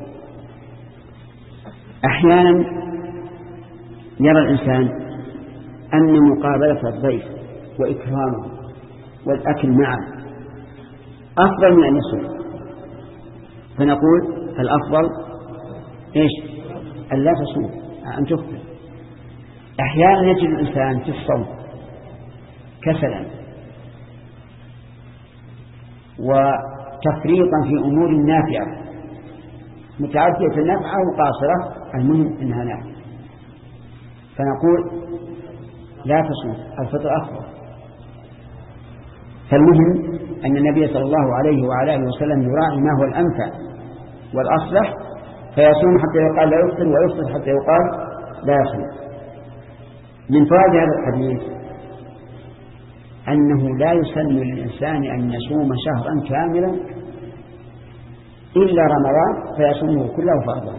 أحيانا يرى الإنسان أن مقابلة الضيف وإكرامه والأكل معه أفضل من أن يصوم، فنقول الأفضل إيش؟ أن لا تصوم، أن تفطر. أحيانا يجد الإنسان في الصوم كسلا وتفريطا في أمور نافعة متعدية النفع وقاصرة، المهم أنها نافعة، فنقول لا تصوم، الفطر أفضل. فالمهم أن النبي صلى الله عليه وعلى آله وسلم يراعي ما هو الأنفع والأصلح، فيصوم حتى يقال لا يفطر ويفطر حتى يقال لا يصوم. من فوائد هذا الحديث أنه لا يسن للإنسان أن يصوم شهرا كاملا إلا رمضان فيصومه كله فرضا.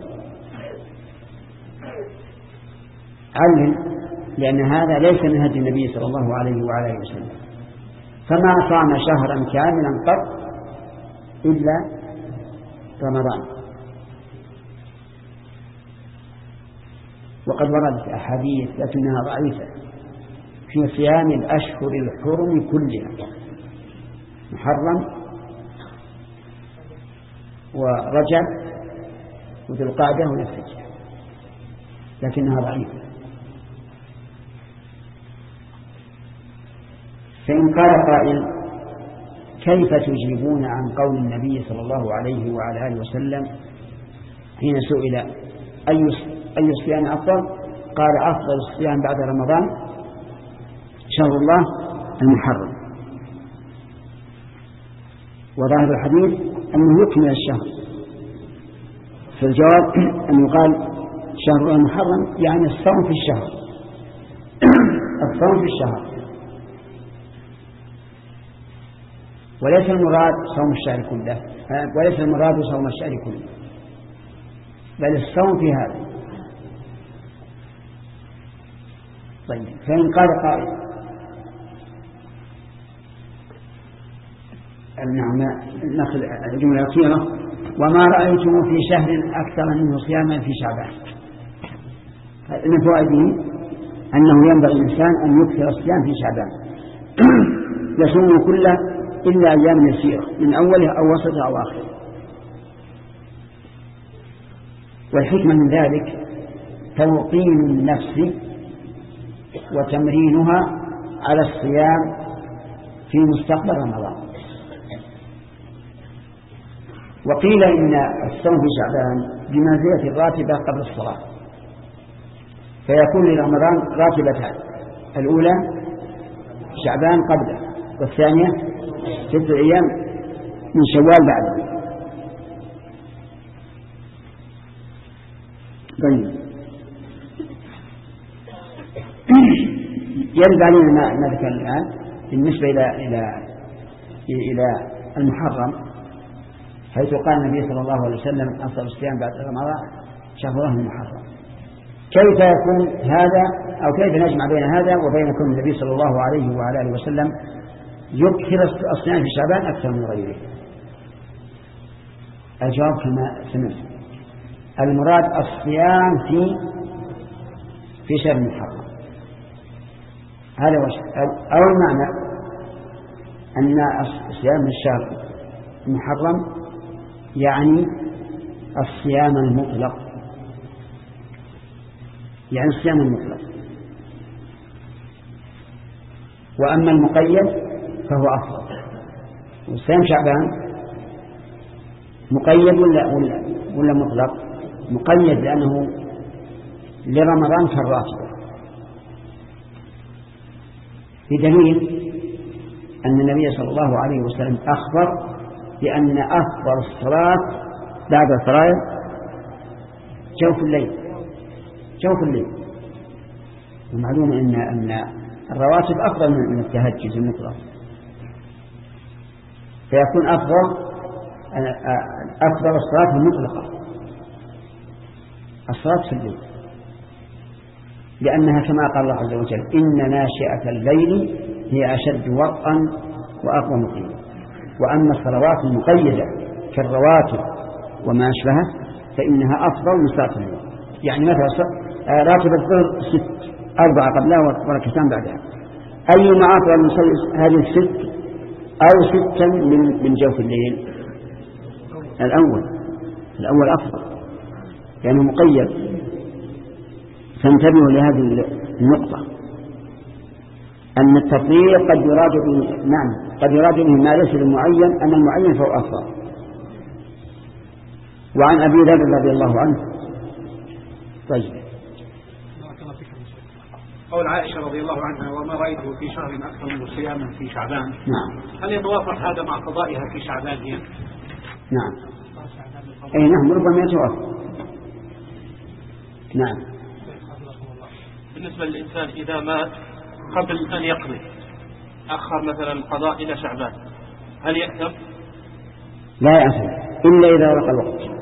علم، لأن هذا ليس من هدي النبي صلى الله عليه وعلى آله وسلم، فما صام شهرا كاملا قط إلا رمضان. وقد وردت أحاديث لكنها ضعيفة في صيام الأشهر الحرم كلها، محرم ورجب وذي القعدة وذي الحجة، لكنها ضعيفة. فإن قال قائل: كيف تجيبون عن قول النبي صلى الله عليه وعلى آله وسلم حين سئل أي الصيام أفضل؟ قال: أفضل الصيام بعد رمضان شهر الله المحرم. وظاهر الحديث أنه يكمل الشهر، فالجواب أن يقال شهر الله المحرم يعني الصوم في الشهر الصوم في الشهر، وليس المراد صوم الشهر كله، وليس المراد صوم الشهر كله، بل الصوم في هذا. طيب، فإن قال قائل: نعم، نأخذ الجملة الأخيرة: وما رأيتم في شهر أكثر منه صياما في شعبان. من فوائده أنه ينبغي الإنسان أن يكثر الصيام في شعبان يصوم كله إلا أيام يسيرة من أوله أو وسطه أو آخره. والحكمة من ذلك توطين النفس وتمرينها على الصيام في مستقبل رمضان. وقيل إن الصوم في شعبان بمنزلة الراتبة قبل الصلاة، فيكون لرمضان راتبتان: الأولى شعبان قبله، والثانية 6 أيام من شوال بعده. طيب، يرد علينا ما ذكر الآن بالنسبة إلى المحرم، حيث قال النبي صلى الله عليه وسلم: أفضل الصيام بعد رمضان شهره المحرم. كيف يكون هذا، أو كيف نجمع بين هذا وبين كون النبي صلى الله عليه وعلى آله وسلم يكثر الصيام في شعبان أكثر من غيره؟ الجواب كما سمعت: المراد الصيام في شهر المحرم. هذا وجه، أو المعنى أن صيام الشهر المحرم يعني الصيام المطلق، يعني الصيام المطلق. وأما المقيد فهو أفضل. وصيام شعبان مقيد ولا مطلق؟ مقيد، لأنه لرمضان كالراتبة، بدليل أن النبي صلى الله عليه وسلم أخبر بأن أفضل الصلاة بعد الفرائض جوف الليل. ومعلوم أن الرواتب أفضل من التهجد المطلق، فيكون أفضل الصلاة المطلقة الصلاة في الليل، لأنها كما قال الله عز وجل: إن ناشئة الليل هي أشد وطئا وأقوى مقيما. وأما الصلوات المقيدة كالرواتب وما أشبهه فإنها أفضل من صلاة الليل. يعني مثلا راتب الظهر 6، 4 قبلها وركعتان بعدها، أيما أفضل من هذه 6 أو 6 من جوف الليل؟ الأول أفضل لأنه مقيد. فانتبهوا لهذه النقطة، أن التطبيق قد يراد به ما ليس بالمعين، أن المعين فهو أفضل. وعن أبي ذر رضي الله عنه. طيب، قول عائشة رضي الله عنها: وما رأيته في شهر أكثر من صياما في شعبان. نعم. هل يتوافق هذا مع قضائها في شعبان هي؟ نعم. أي نعم، ربما يتوافق. نعم. بالنسبة للإنسان إذا مات قبل أن يقضي، أخر مثلا القضاء إلى شعبان، هل يأثم؟ لا يأثم إلا إذا وقع الوقت.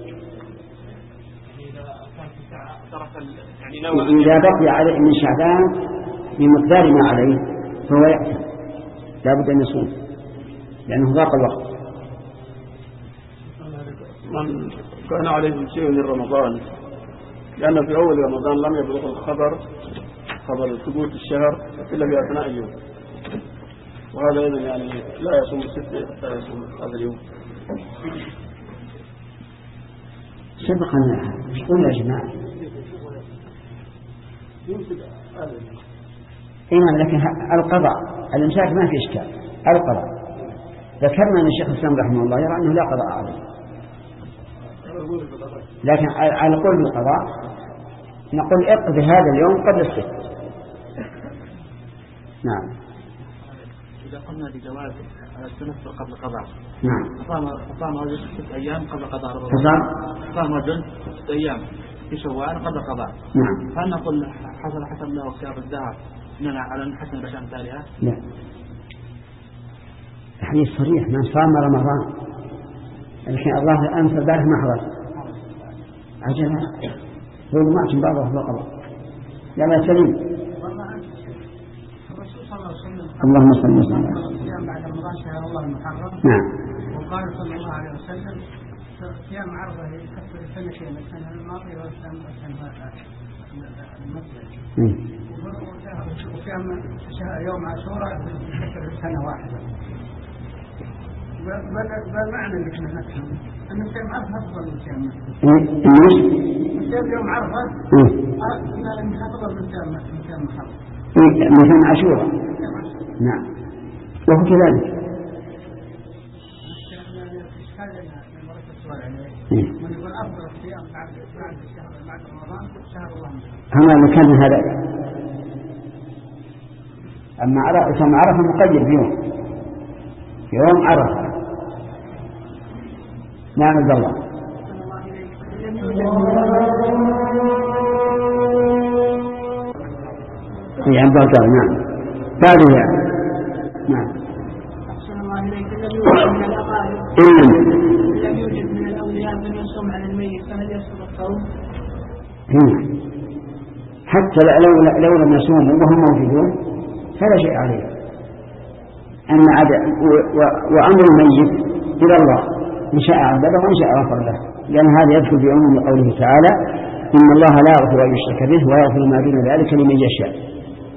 إذا بقي عليه من شعبان بمقدار ما عليه فهو يأثم، لا بد أن يصوم لأنه ضاق الوقت. من كان عليه شيء من رمضان، لأن في أول رمضان لم يبلغ خبر ثبوت الشهر إلا في أثناء اليوم، وهذا إذن يعني لا يصوم 6 حتى يصوم هذا اليوم. سبقنا قلنا يا جماعة لكن القضاء الإمساك ما في إشكال. القضاء ذكرنا أن الشيخ الإسلام رحمه الله يرى أنه لا قضاء عليه، لكن على قول القضاء نقول اقضي هذا اليوم قبل 6. نعم. إذا قلنا بجواز التنفل قبل قضاء، نعم، فصام رجل 6 أيام قبل قضاء رمضان، فصام رجل 6 أيام في شوال قبل قضاء، نعم، هل نقول حصل له صيام الدهر إننا على نحسن الأشياء التالية؟ لا، الحديث صريح: من صام رمضان، لكن الله أنفر ذلك ما حضر عجل هو معكم بعضه في القضاء. لا سليم. اللهم صل وسلم بعد رمضان شهر الله المحرم. نعم. وقال صلى الله عليه وسلم: صيام عرضه يكفر السنتين، السنة الماضية والسنة المقبلة. وصيام يوم عاشوراء يكفر السنة واحدة. بل معنى اللي كنا نفهم أن الصيام عرفة أفضل من الصيام يوم عرفة أنها أفضل من الصيام مثل عاشوراء. نعم وهو كذلك. من يقول أفضل الصيام بعد الشهر بعد رمضان شهر الله. هنا مكان هذا. أما صوم عرفة مقيد بيوم يوم عرفة. نعم عبد الله. عبد الله نعم بعده يعني. نعم. أحسن الله إليك. لم يوجد من الأقارب لم يوجد من الأولياء من يصوم على الميت فهل يسقط الصوم؟ حتى لو لم يصوموا وهم موجودون فلا شيء عليه. وأمر الميت إلى الله إن شاء عذبه وإن شاء غفر له، لأن هذا يدخل في عموم قوله تعالى إن الله لا يغفر أن يشرك به ويغفر ما دون ذلك لمن يشاء.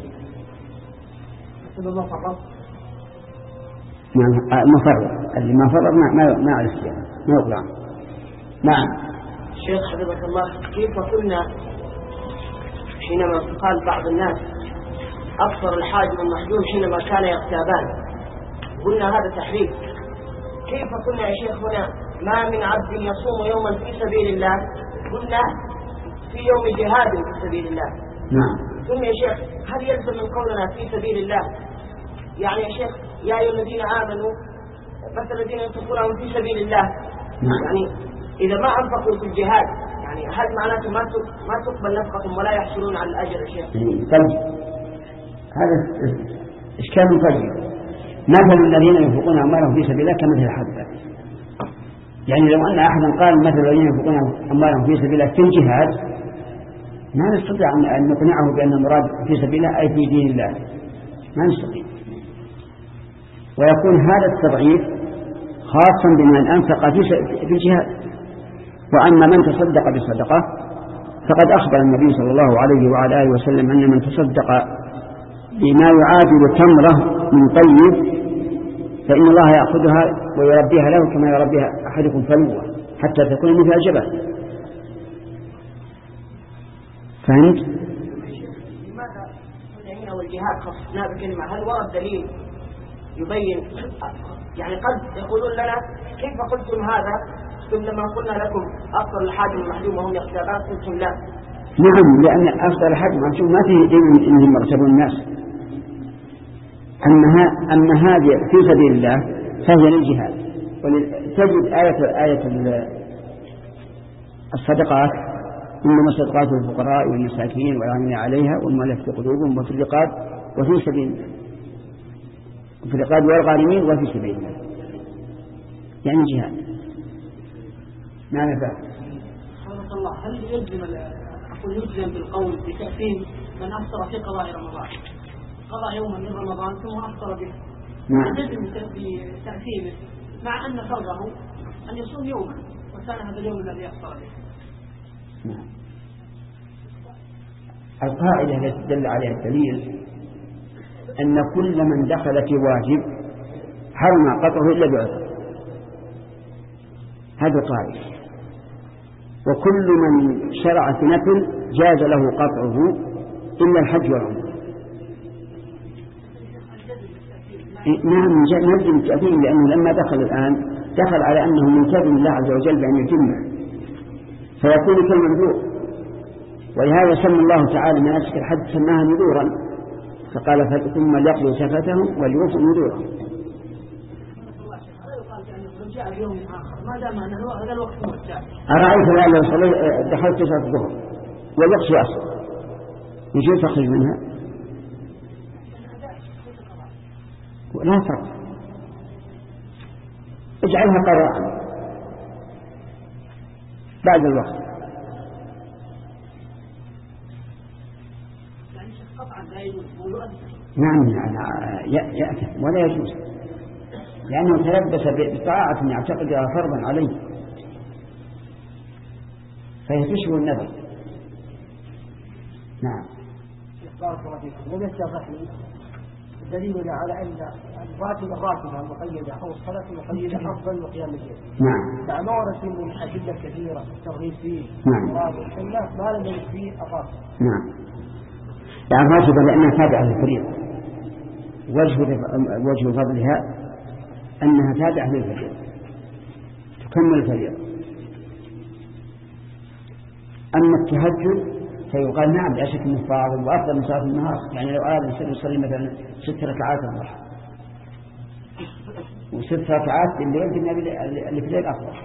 مفرط اللي ما فرط ما على الصيام ما يقطع. نعم. شيخ حفظك الله، كيف قلنا حينما قال بعض الناس أكثر الحاجب المحجوم حينما كان يغتابان، قلنا هذا تحريف. كيف قلنا يا شيخ هنا ما من عبد يصوم يوما في سبيل الله، قلنا في يوم جهاد في سبيل الله. نعم. ثم يا شيخ هل يلزم من قولنا في سبيل الله يعني يا شيخ يا أيها الذين آمنوا مثل الذين ينفقون في سبيل الله؟ نعم. يعني إذا ما أنفقوا في الجهاد يعني هل معناته ما تقبل نفقتهم ولا يحصلون على الأجر يا شيخ؟ طيب هذا إشكال طيب. مثل الذين ينفقون أموالهم في سبيل الله كمثل الحبة. يعني لو أن أحدا قال مثل الذين ينفقون أموالهم في سبيل الله في الجهاد ما نستطيع أن نقنعه بأن المراد في سبيل الله أي في دين الله، ما نستطيع. ويكون هذا التضعيف خاصا بمن أنفق في الجهاد. وأما من تصدق بصدقة فقد أخبر النبي صلى الله عليه وعلى آله وسلم أن من تصدق بما يعادل تمرة من طيب فإن الله يأخذها ويربيها له كما يربيها أحدكم فلوة حتى تكون مثل الجبل. فهمت؟ لماذا هنا والجهاد خصصنا بكلمة؟ هل ورد دليل يبين؟ يعني قد يقولون لنا كيف قلتم هذا ثم لما قلنا لكم أفضل الحاجم المحجوم وهم يغتابان قلتم لا. نعم، لأن أفضل الحاجم المحجوم ما فيه دين إنهم مرتبون الناس. أما هذه في سبيل الله فهي للجهاد. تجد آية الصدقات إنما الصدقات للفقراء والمساكين والعاملين عليها والمؤلفة قلوبهم وفي الرقاب وفي سبيل الله، وفي الرقاب والغارمين وفي سبيل الله، يعني جهاد. ما نفع. سبحان الله. هل يلزم بالقول بتأثيم من أفطر في قضاء رمضان، قضى يوما من رمضان ثم أفطر به؟ نعم. يلزم بتأثيمه مع أن فرضه أن يصوم يوما وكان هذا اليوم الذي أفطر به. نعم. القاعدة التي دل عليها الدليل أن كل من دخل في واجب حرم قطعه إلا بعذر. هذا قاعدة. وكل من شرع في نفل جاز له قطعه إلا الحج والعمرة. نعم نلزم التأثيم، لأنه لما دخل الآن دخل على أنه ملتزم الله عز وجل بأن يتمه فيكون كالمنذور. ولهذا سمى الله تعالى مناسك الحج سماها نذورا، فقال ثم ليقضوا تفثهم وليوفوا نذورا. أرأيت الآن لو دخلت 9 الظهر والوقت أصل يجب تخرج منها؟ لا فرق، اجعلها قضاء بعد الوقت. نعم يأتي ولا يجوز، لأنه تلبس بطاعة يعتقدها فرضا عليه فهي تشبه النذر. نعم. دليل على أن الراتبة المقيدة أو الصلاة المقيدة أفضل من قيام الليل. نعم. مع ما ورد فيه من أدلة كثيرة الترغيب فيه. نعم. ما لم يرد فيه الراتبة. نعم. يعني الراتبة لأنها تابعة للفريضة. وجه فضلها أنها تابعة للفريضة تكمل الفريضة. أما التهجد فيقال نعم لا شك أنه فاضل وأفضل من صلاة النهار. يعني لو أراد الإنسان يصلي مثلا 6 ركعات الضحى و6 ركعات الليل اللي في الليل أفضل.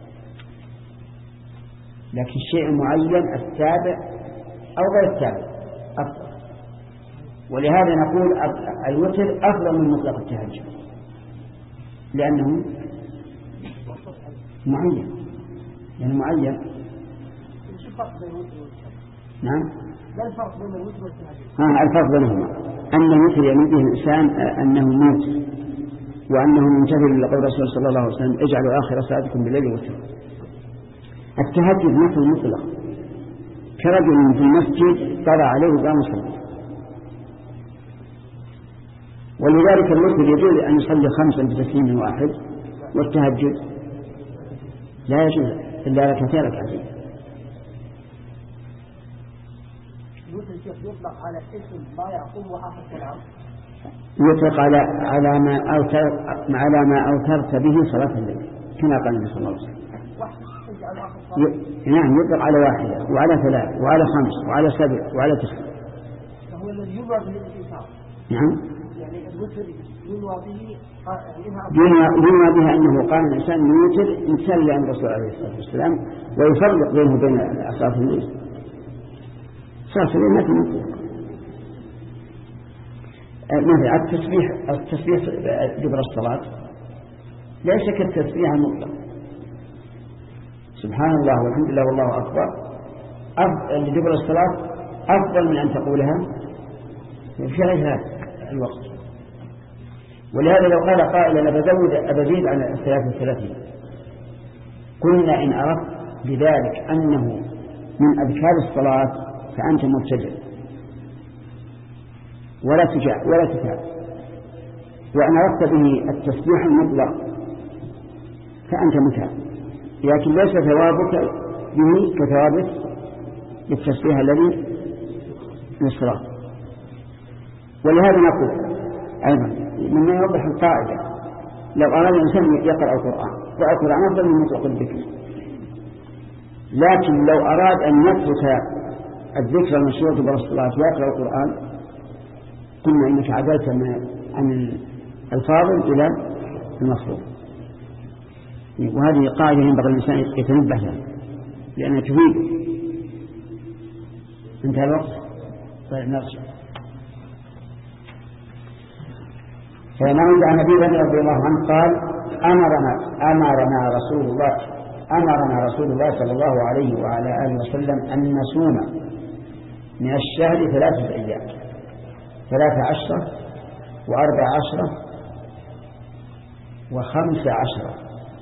لكن الشيء معين التابع أو غير التابع أفضل. ولهذا نقول الوتر أفضل من مطلق التهجد لأنه معين. يعني معين. نعم. لا الفرق بين الوتر والتهجد. الفرق بينهما أن الوتر يميل به الإنسان أنه موت وأنه منتظر لقول الرسول صلى الله عليه وسلم اجعلوا آخر صلاتكم بالليل وتر. التهجد مثل مطلق كرجل في المسجد طلع عليه وقام يصلي. ولذلك الوتر يجوز أن يصلي 5 بتسليم واحد والتهجد لا يجوز إلا ركعتين. يطلق على اسم ما يعقوب وآخر كلام. يطلق على ما أوترت به صلاة الليل كما قال النبي صلى الله عليه وسلم. نعم يطلق على 1 وعلى 3 وعلى 5 وعلى 7 وعلى 9. فهو الذي ينوى به الإنسان. نعم. يعني الوتر ينوى بها أنه قال الإنسان يوتر إنسان لأن الرسول عليه الصلاة والسلام ويفرق بينه وبين صلاة الليل. صلاة الليل ما تنطق. مثل التسبيح دبر الصلاة ليس كالتسبيح المطلق سبحان الله والحمد لله والله أكبر دبر الصلاة أفضل من أن تقولها في غير هذا الوقت. ولهذا لو قال قائل أبزيد على 33 قلنا إن أردت بذلك أنه من أذكار الصلاة فأنت مبتدع ولا تتابع. وأن أردت به التسبيح المطلق فأنت متابع لكن ليس ثوابك به كثوابك بالتسبيح الذي للصلاة. ولهذا نقول أيضا مما يوضح القاعدة لو أراد الإنسان يقرأ القرآن أفضل من مطلق الذكر. لكن لو أراد أن يترك الذكر المشروع دبر الصلاة ويقرأ القرآن قلنا إنك عدلت عن الفاضل إلى المفروض. وهذه قاعدة ينبغي الإنسان يتنبه لها لأنها تفيد. انتهى الوقت. طيب نرجع. فنعود عن أبي هريرة رضي الله عنه قال أمرنا رسول الله صلى الله عليه وعلى آله وسلم أن نصوم من الشهر 3 أيام 13 و14 و15.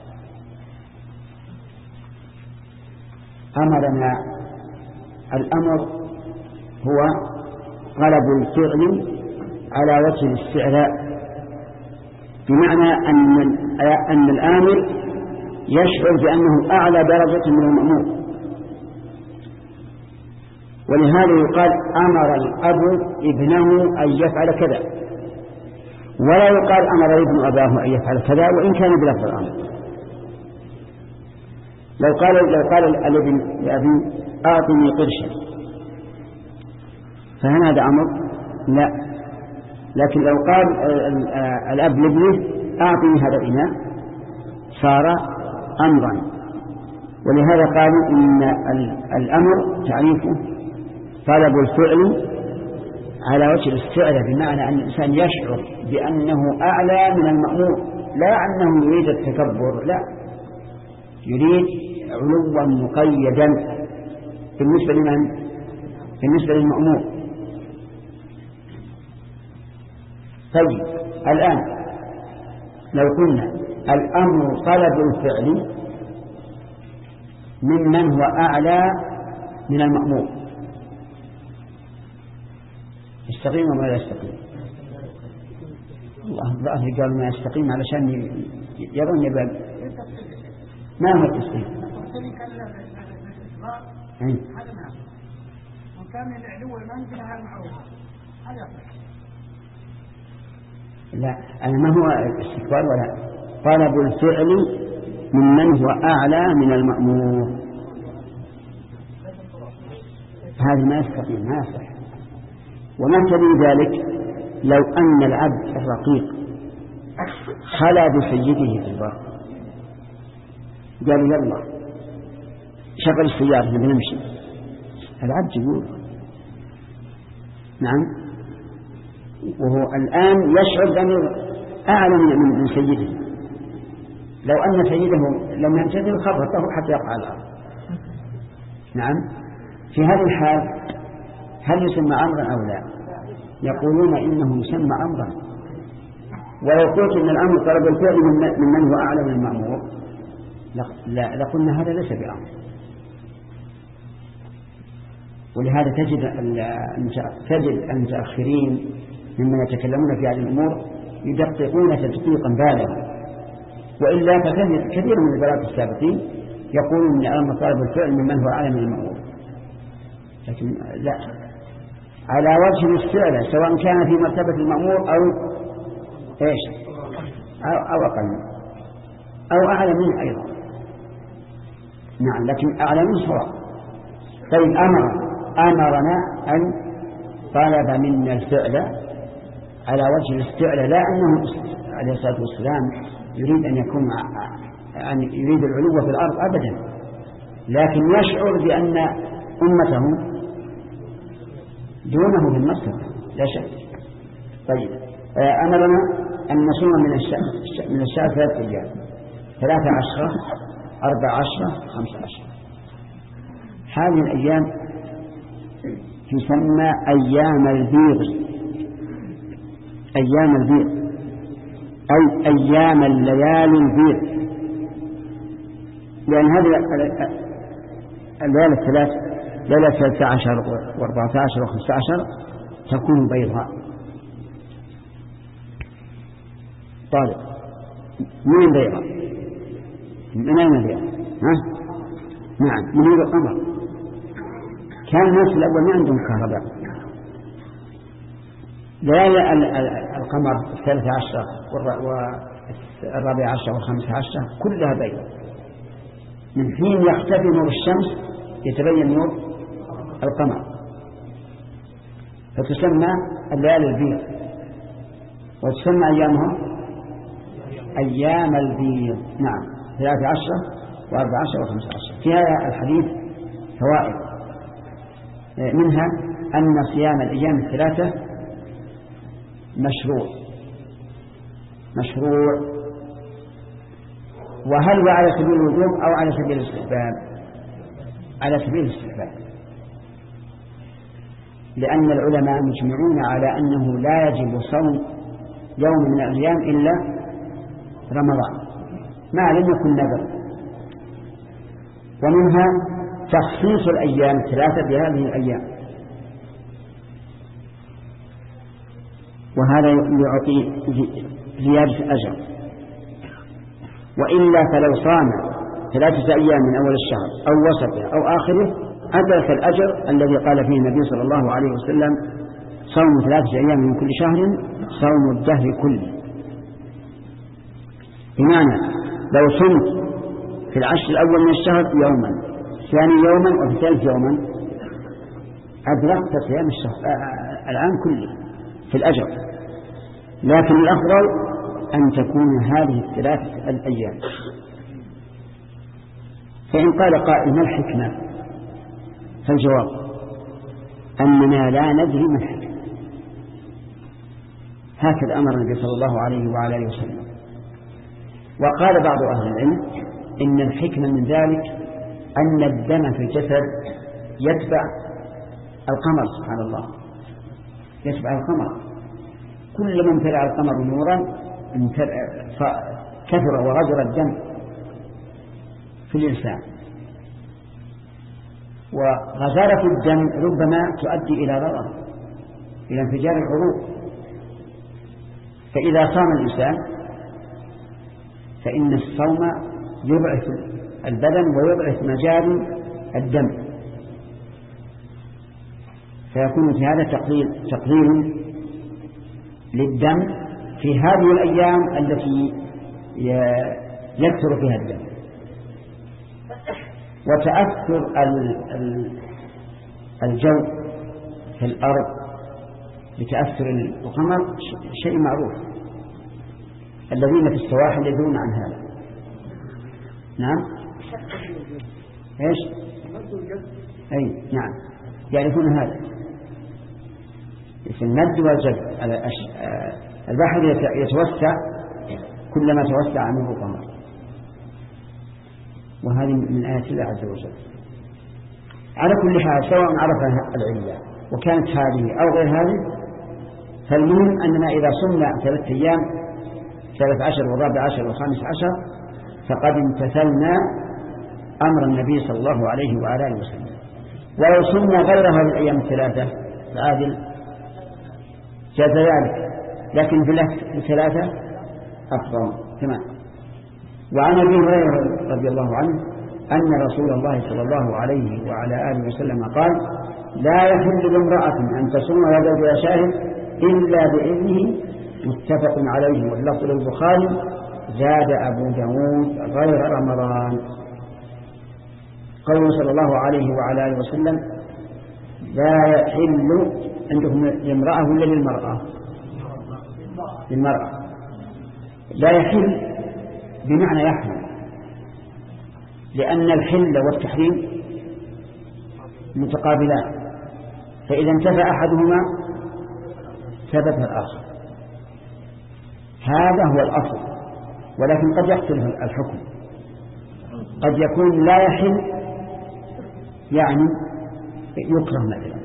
أمرنا الأمر هو غلب الفعل على وجه الاستعلاء بمعنى أن الآمر يشعر بأنه أعلى درجة من المأمور. ولهذا يقال أمر الأب ابنه أن يفعل كذا ولا يقال أمر ابن أباه أن يفعل كذا وإن كان بلفظ الأمر. لو قال الابن لأبي أعطني قرشا فهل هذا أمر؟ لا. لكن لو قال الأب لابنه أعطني هذا الإناء صار أمرا. ولهذا قالوا إن الأمر تعريفه طلب الفعل على وجه الاستعلاء بمعنى أن الإنسان يشعر بأنه أعلى من المأمور لا أنه يريد التكبر لا يريد علوا مقيدا بالنسبة لمن؟ بالنسبة للمأمور. طيب الآن لو قلنا الأمر طلب الفعل ممن هو أعلى من المأمور يستقيم ولا لا يستقيم؟ الله قال ما يستقيم علشان يرون يبقى ما هو التسقيم هذا نعم وكان العلو المنزلة المعروفة هذا لا أنا ما هو استكبار ولا طلب الفعل ممن هو أعلى من المأمور، هذا ما يستقيم ما يصح. ومثل ذلك لو أن العبد الرقيق خلا بسيده في البر قالوا يلا شغل السيارة نبي نمشي، العبد يقول نعم، وهو الآن يشعر بأنه أعلى من سيده. لو أن سيده لم يمتثل خبطه حتى يقع على الأرض. نعم، في هذه الحال هل يسمى أمرا أو لا؟ يقولون إنه يسمى أمرا. ولو قلت إن الأمر طلب الفعل ممن هو أعلى من المأمور لقلنا هذا ليس بأمر. ولهذا تجد المتأخرين ممن يتكلمون في هذه الأمور يدققون تدقيقا بالغا، وإلا فكثير من البلاغة السابقين يقولون إن الأمر طلب الفعل ممن هو أعلى من المأمور، لكن لا، على وجه الاستعلاء سواء كان في مرتبة المأمور أو إيش أو أقل أو أعلى منه أيضا. نعم، لكن أعلى منه سواء. طيب أمرنا أن طلب منا الفعل على وجه الاستعلاء، لا أنه عليه الصلاة والسلام يريد أن يكون يريد العلو في الأرض أبدا، لكن يشعر بأن أمته دونه في المرتبة لا شك. طيب أمرنا أن نصوم من الشهر 3 أيام، 13 14 15. هذه الأيام تسمى أيام البيض، أيام البيض أي أيام الليالي البيض، لأن هذه الليالي الثلاث، ليلة 13 و14 و15 تكون بيضاء. طيب من بيضاء؟ من أين بيضاء؟ نعم، من نور القمر. كان الناس الأول ما عندهم كهرباء، ليالي القمر 13 و14 و15 كلها بيضاء. من حين يختفي نور الشمس يتبين نور القمر، فتسمى الليالي البيض، وتسمى أيامها أيام البيض. نعم، 13 و14 و15. في هذا الحديث فوائد، منها أن صيام الأيام الثلاثة مشروع، وهل هو على سبيل الوجوب أو على سبيل الاستحباب؟ على سبيل الاستحباب، لأن العلماء مجمعون على أنه لا يجب صوم يوم من الأيام إلا رمضان ما لم يكن نذر. ومنها تخصيص الأيام الثلاثة بهذه الأيام، وهذا يعطي زيادة أجر، وإلا فلو صام 3 أيام من أول الشهر أو وسطه أو آخره أدرك الأجر الذي قال فيه النبي صلى الله عليه وسلم: صوم 3 أيام من كل شهر صوم الدهر كله. بمعنى لو صمت في العشر الأول من الشهر يوما، ثاني يوما، وفي الثالث يوما، أدركت صيام العام كله في الأجر. لكن الأفضل أن تكون هذه 3 الأيام. فإن قال قائل: ما الحكمة؟ فالجواب أننا لا ندري ما الحكمة. هكذا أمر النبي صلى الله عليه وعلى آله وسلم. وقال بعض أهل العلم إن الحكمة من ذلك أن الدم في الجسد يتبع القمر، سبحان الله، يتبع القمر. كل من امتلأ القمر نورا كثر وغجر الدم في الإنسان، وغزارة الدم ربما تؤدي إلى ضرر، إلى انفجار العروق. فإذا صام الإنسان فإن الصوم يضعف البدن ويضعف مجاري الدم، فيكون في هذا تقليل للدم في هذه الأيام التي يكثر فيها الدم. وتأثر الجو في الأرض بتأثر القمر شيء معروف، الذين في السواحل يدرون عن هذا. نعم ايش اي نعم يعرفون هذا في المد والجد. البحر يتوسع كلما توسع عنه القمر، وهذه من آيات الله عز وجل. على كل حال سواء عرف العلة وكانت هذه أو غير هذه، فالمهم أننا إذا صمنا 3 أيام 13 و14 و15 فقد امتثلنا أمر النبي صلى الله عليه وعلى آله وسلم. ولو صمنا غير هذه الأيام 3 فعادل جاز ذلك، لكن في 3 أفضل كمان. وعن أبي هريرة رضي الله عنه أن رسول الله صلى الله عليه وعلى آله وسلم قال: لا يحل لامرأة أن تصوم وزوجها شاهد إلا بإذنه، متفق عليه واللفظ للبخاري. زاد أبو داود غير رمضان. قوله صلى الله عليه وعلى آله وسلم: لا يحل عندهم لامرأة ولا للمرأة؟ للمرأة. لا يحل بمعنى يحرم، لأن الحل والتحريم متقابلان، فإذا انتفى أحدهما ثبت الآخر. هذا هو الأصل، ولكن قد يختلف الحكم. قد يكون لا يحل يعني يكره مثلا،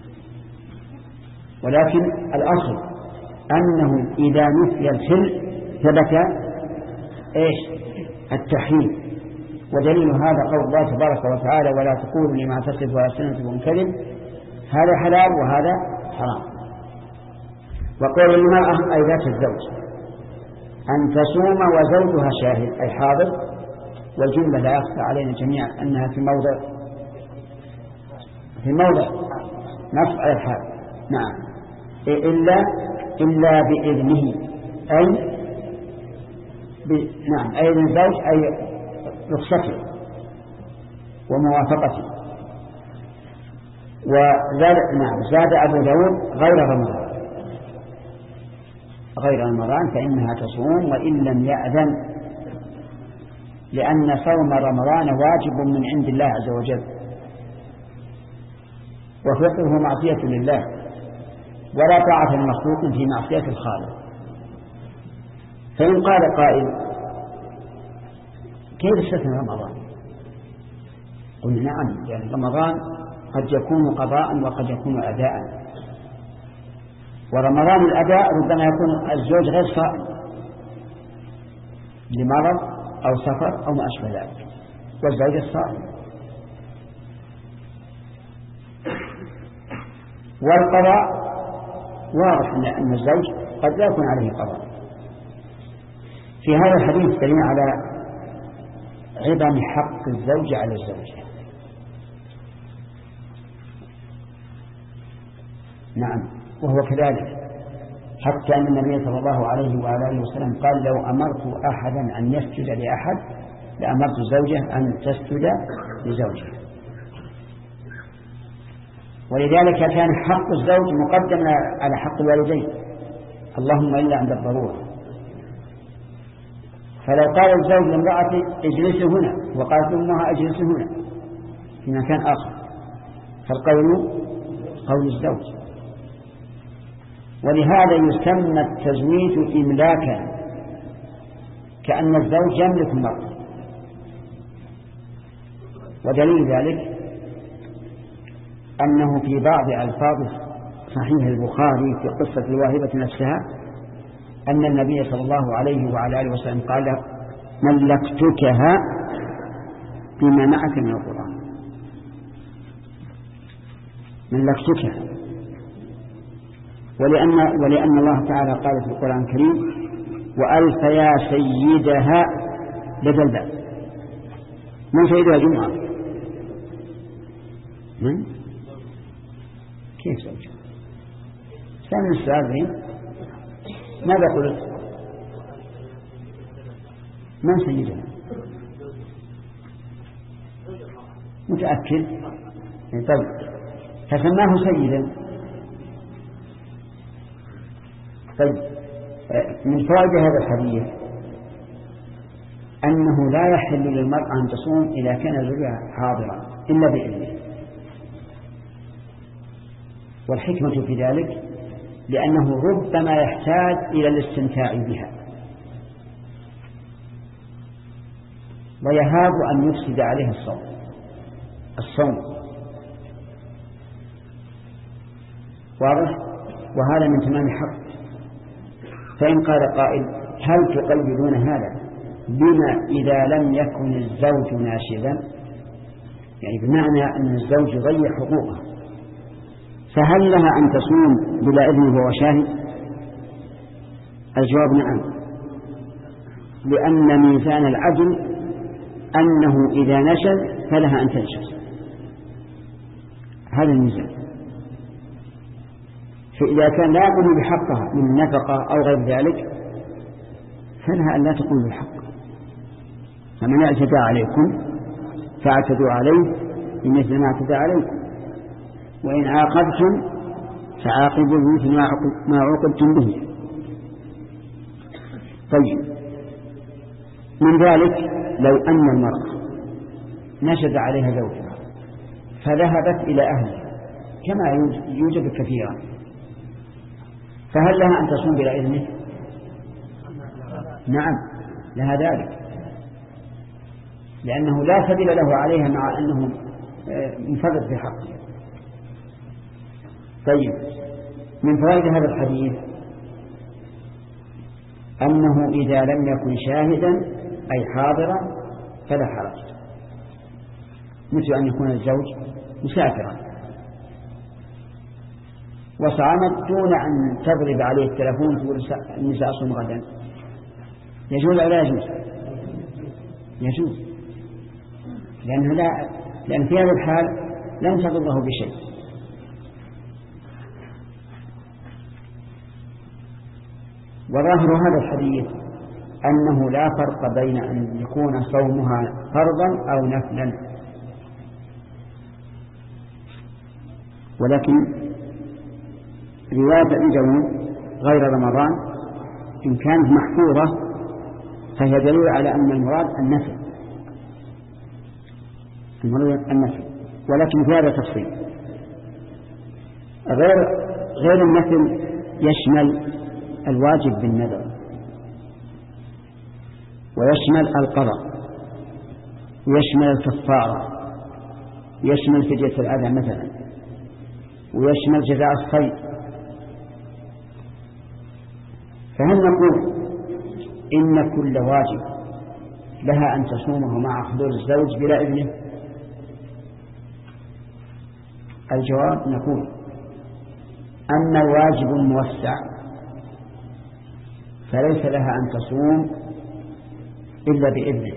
ولكن الأصل أنه إذا نفي الحل ثبت إيش؟ التحريم. ودليل هذا قول الله تبارك وتعالى: ولا تقولوا لما تصف ألسنتكم كذب، هذا حلال وهذا حرام. وقول المرأة أي ذات الزوج أن تصوم وزوجها شاهد أي حاضر، والجملة لا يخفى علينا جميعا أنها في موضع نصب على الحال. نعم، إلا بإذنه أي نعم أي الزوج أي رخصته وموافقته. زاد أبو داود غير رمضان فإنها تصوم وإن لم يأذن، لأن صوم رمضان واجب من عند الله عز وجل، وفقه معصية لله، ولا طاعة لمخلوق في معصية الخالق. فإن قال قائل: كيف استثنى رمضان؟ قلنا: نعم، يعني رمضان قد يكون قضاء وقد يكون أداء، ورمضان الأداء ربما يكون الزوج غير صائم لمرض أو سفر أو ما أشبه ذلك، والزوج الصائم. والقضاء واضح أن الزوج قد لا يكون عليه قضاء. في هذا الحديث دليل على عظم حق الزوج على الزوجة. نعم، وهو كذلك، حتى أن النبي صلى الله عليه وعلى آله وسلم قال: لو أمرت أحدا أن يسجد لأحد لأمرت الزوجة أن تسجد لزوجها. ولذلك كان حق الزوج مقدم على حق الوالدين، اللهم إلا عند الضرورة. فلو قال الزوج لامرأته اجلسي هنا وقالت أمها اجلسي هنا في مكان آخر، فالقول قول الزوج. ولهذا يسمى التزويج إملاكا، كأن الزوج يملك المرأة. ودليل ذلك أنه في بعض ألفاظ صحيح البخاري في قصة الواهبة نفسها أن النبي صلى الله عليه وعلى آله وسلم قال: ملكتكها بما معك من القرآن. ملكتكها ولأن الله تعالى قال في القرآن الكريم وألف يا سيدها لدى الباب. من سيدها جمعة؟ من؟ كيف زوجها؟ سامي السؤال ماذا قلت؟ من سيدها؟ متأكد؟ طيب فسماه سيدا. طيب من فوائد هذا الحديث أنه لا يحل للمرأة أن تصوم إذا كان زوجها حاضرا إلا بإذنه. والحكمة في ذلك لأنه ربما يحتاج إلى الاستمتاع بها ويهاب أن يفسد عليه الصوم. واضح؟ وهذا من تمام حق. فإن قال قائل هل تقيدون هذا بما إذا لم يكن الزوج ناشدا، يعني بمعنى أن الزوج يضيع حقوقه، فهل لها أن تصوم بلا إذن وهو شاهد؟ الجواب نعم، لأن ميزان العدل أنه إذا نشز فلها أن تنشز، هذا الميزان. فإذا كان لا يقوم بحقها من نفقة أو غير ذلك فلها أن لا تقوم بالحق. فمن اعتدى عليكم فاعتدوا عليه بمثل ما اعتدى عليكم، وإن عاقبتم فعاقبوا بمثل ما عوقبتم به. طيب من ذلك لو أن المرأة نشد عليها زوجها فذهبت إلى أهلها كما يوجد كثيرا، فهل لها أن تصوم بلا إذنه؟ نعم لها ذلك، لأنه لا سبيل له عليها مع أنه منفرد بحقه. طيب من فوائد هذا الحديث أنه إذا لم يكن شاهدا أي حاضرا فلا حرج، مثل أن يكون الزوج مسافرا وصامت دون أن تضرب عليه التلفون تقول النساء صوم غدا، يجوز أو لا يجوز؟ يجوز، لأن في هذا الحال لن تضره بشيء. وظاهر هذا الحديث أنه لا فرق بين أن يكون صومها فرضا أو نفلا، ولكن رواية الجنون غير رمضان إن كانت محفوظة فهي دليل على أن المراد النفل، ولكن في هذا تفصيل. غير النفل يشمل الواجب بالنذر، ويشمل القضاء، ويشمل الكفارة، ويشمل فدية الأذى مثلا، ويشمل جزاء الصيد. فهل نقول إن كل واجب لها أن تصومه مع حضور الزوج بلا إذنه؟ الجواب نقول أن الواجب موسع فليس لها أن تصوم إلا بإذنه،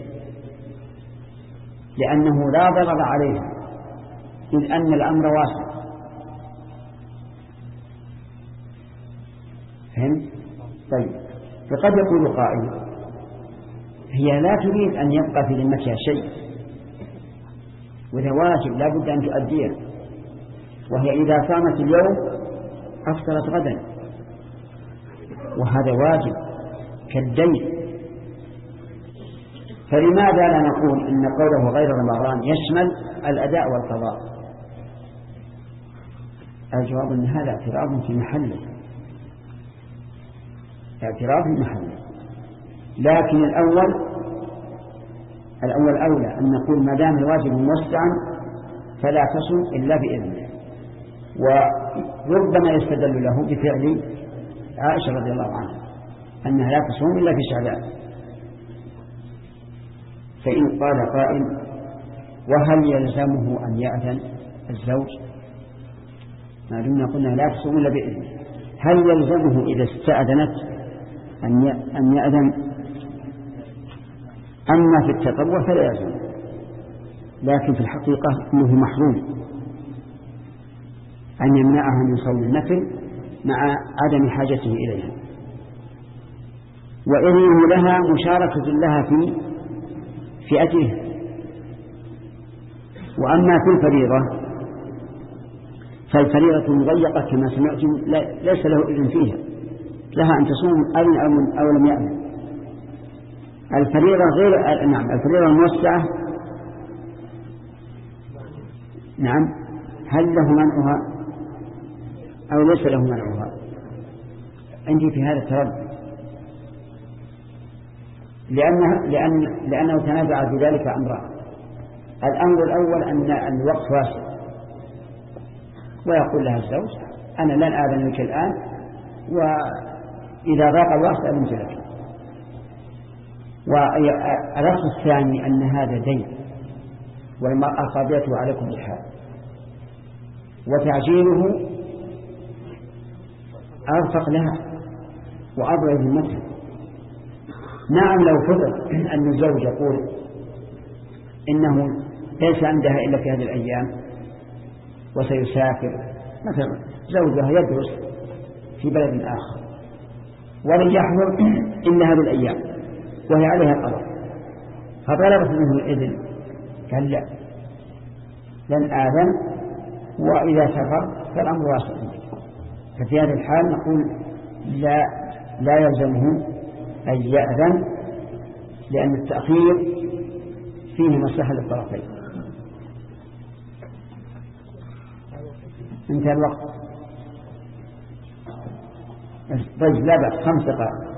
لأنه لا ضرر عليها إذ أن الأمر واسع. فهمت؟ طيب فقد يقول قائل هي لا تريد أن يبقى في ذمتها شيء، وإذا واجب لا بد أن تؤديه، وهي إذا صامت اليوم أفطرت غدا، وهذا واجب كالدين. فلماذا لا نقول إن قوله غير رمضان يشمل الأداء والقضاء؟ الجواب أن هذا اعتراض في محله، اعتراض في محله، لكن الأول أولى أن نقول ما دام الواجب موسعا فلا تصل إلا بإذنه. وربما يستدل له بفعل عائشة رضي الله عنها أنها لا تصوم إلا في شعبان. فإن قال قائل وهل يلزمه أن يأذن الزوج ما دمنا قلنا لا تصوم إلا بإذنه، هل يلزمه إذا استأذنت أن يأذن؟ أما في التطوع فلا يلزم، لكن في الحقيقة أنه محروم أن يمنعها من صوم النفل مع عدم حاجته إليها، وإذنه لها مشاركة لها في أجرها. وأما في الفريضة فالفريضة مضيقة كما سمعتم، ليس له إذن فيها، لها أن تصوم أذن أو لم يأذن. الفريضة غير نعم الفريضة الموسعة نعم هل له منعها أو ليس له منعها؟ عندي في هذا التردد، لأنه تنازع في ذلك أمران. الأمر الأول أن الوقت واسع، ويقول لها الزوج أنا لن آذن لك الآن، وإذا ضاق الوقت أذنت لك. والأصل الثاني أن هذا دين، والمرأة قاضيته عليكم بالحال، وتعجيله أرفق لها وأضعف المثل. نعم لو فرض أن الزوج يقول إنه ليس عندها إلا في هذه الأيام وسيسافر، مثلا زوجها يدرس في بلد آخر ولن يحضر إلا هذه الأيام وهي عليها القضاء، فطلبت منه الإذن قال لا لن آذن، وإذا سافر فالأمر واسع. ففي هذه الحال نقول لا يلزمه أن يأذن، لأن التأخير فيه مصلحة للطرفين. انتهى الوقت. طيب لا بأس 5 دقائق.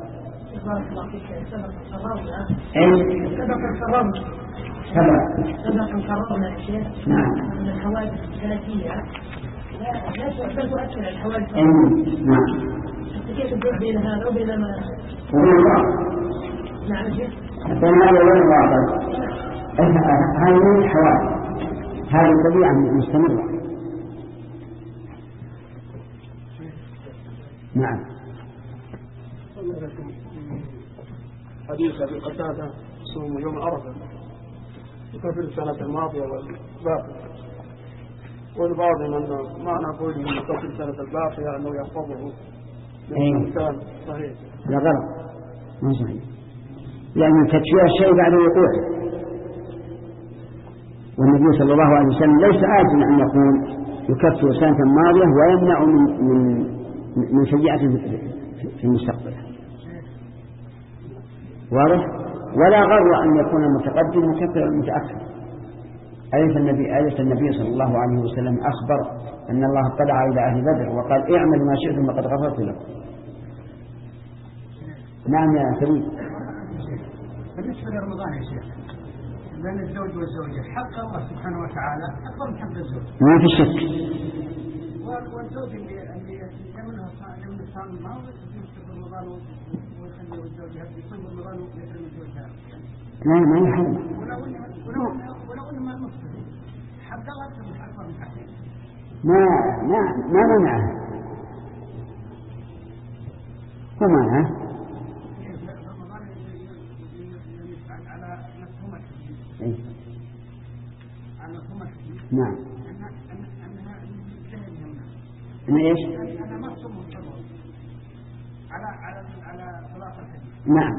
سبق قررنا يا شيخ أن الحوادث الثلاثية لا تؤثر على الحوادث. نعم. كيف تدور بين هذا وبين ما؟ نعم يا شيخ. هذه الحوادث هذه الطبيعة مستمرة. نعم. حديث أبي قتادة صوم يوم عرفة في السنة الماضية والباقية، والبعض من معنى قوله من في السنة الباقية أنه يحفظه للإنسان. صحيح. لا غلط ما صحيح، لأن تكفير الشيء بعد وقوعه، والنبي صلى الله عليه وسلم ليس عاجزا أن يقول يكفر سنة ماضية ويمنع من سيئة في المستقبل. واضح؟ ولا غر أن يكون المتقدم مكفر المتأخر. أليس النبي صلى الله عليه وسلم أخبر أن الله اطلع إلى أهل بدر وقال اعمل ما شئتم وقد غفرت لكم. نعم يا سليم. بالنسبة لرمضان يا شيخ، بين الزوج والزوجة حق الله سبحانه وتعالى أكبر من حق الزوج. ما في شك. والزوج اللي يمنه صام الماضي يصوم رمضان ويخلي الزوج يصوم رمضان ويحرم الزوج. لا ما يحرم. ولو إنه ما نصف حق الله أكبر من حقه. ما منعه. هو منعه. نعم. أنا إيش؟ أنا ما أصوم على صلاة الحديث. نعم.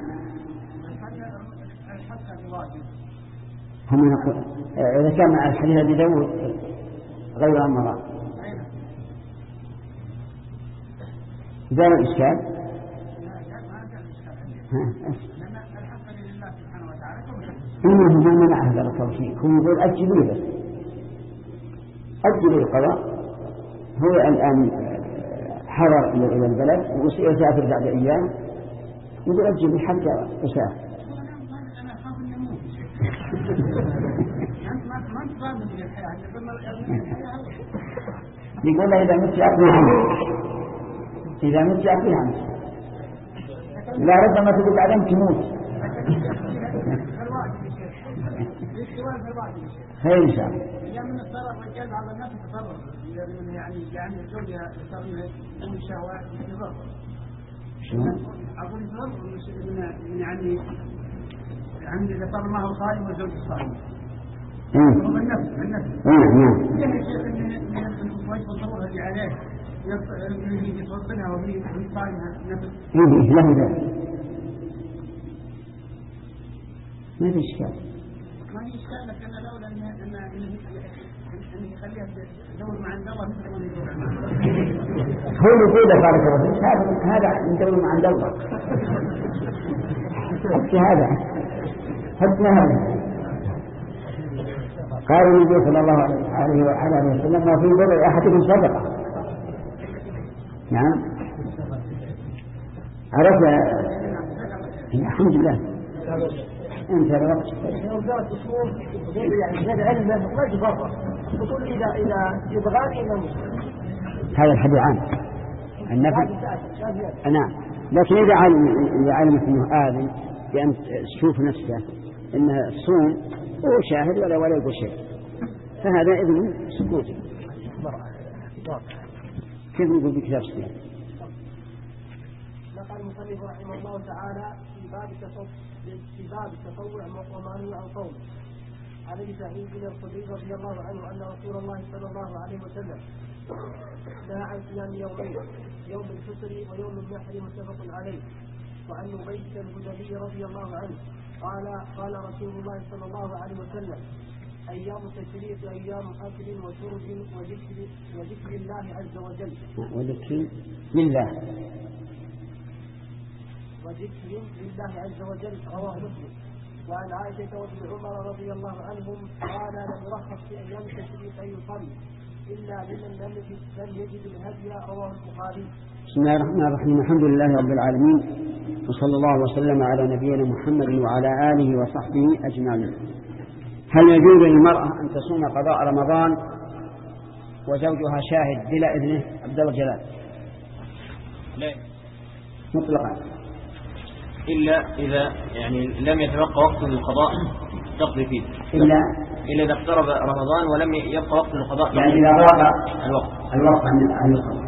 الحق الواجب. هم يقول إذا كان مع الحديث أبي داود غير أمراء. زال الإشكال. إنه ما منع هذا التوفيق، هم يقول أجلوا بس أجلوا القضاء. هو الآن حضر إلى البلد وسيسافر بعد أيام، يقول أجلوا حتى أسافر. يقول له إذا مت أقضي عنك، إذا مت أقضي عنك، لا ربما تقول بعدين تموت. خير إن شاء الله. إذا من الضرر الرجال بعض الناس يتضرر، إذا من يعني الزوجة صار من الشهوات يتضرر. أقول يتضرر من يعني إذا صار معه صائم والزوج صائم. من النفس. نعم. يعني من واجب الضرورة اللي عليه يتوضنها وهي صائمة نفس. له ذلك. ما في إشكال. ما في إشكال، لكن لولا أن يخليها تدور مع الدواء مثل ما يدور معه. هو يقول بارك الله فيك هذا ندور مع الدواء. حتى هذا قال النبي صلى الله عليه وآله وسلم ما في ضر أحدكم صدقة. نعم عرفت. الحمد لله انت الوقت يعني هذا علم ما يتضرر، تقول إذا يبغاني هذا الحديث عام النفي. نعم، لكن إذا علمت أنه آذن بأن تشوف نفسه أنها الصوم هو شاهد ولا يقول شيء، فهذا إذن سكوت. كيف نقول بكتاب السنة؟ نقل المصنف رحمه الله تعالى في باب التطوع وما نهى عن قوله. عن ابي سعيد الخدري رضي الله عنه ان رسول الله صلى الله عليه وسلم نهى عن صيام يومين، يوم الفطر ويوم النحر متفق عليه. وعن أبي الخدري رضي الله عنه قال رسول الله صلى الله عليه وسلم أيام التشريق أيام أكل وشرب وذكر الله عز وجل. وذكر لله عز وجل. رواه مسلم. وعن عائشة وابن عمر رضي الله عنهم قال لم يرخص في أيام التشريق أن يصلي إلا لمن لم يجد الهدي. رواه البخاري. بسم الله الرحمن الرحيم. الحمد لله رب العالمين، وصلى الله وسلم على نبينا محمد وعلى آله وصحبه أجمعين. هل يجوز للمرأة أن تصوم قضاء رمضان وزوجها شاهد بلا إذنه؟ عبد الله جلال. لا مطلقا، إلا إذا يعني لم يتبقى وقت للقضاء تقضي فيه، إلا إذا اقترب رمضان ولم يبقى وقت للقضاء، يعني إذا ضاق الوقت عن القضاء.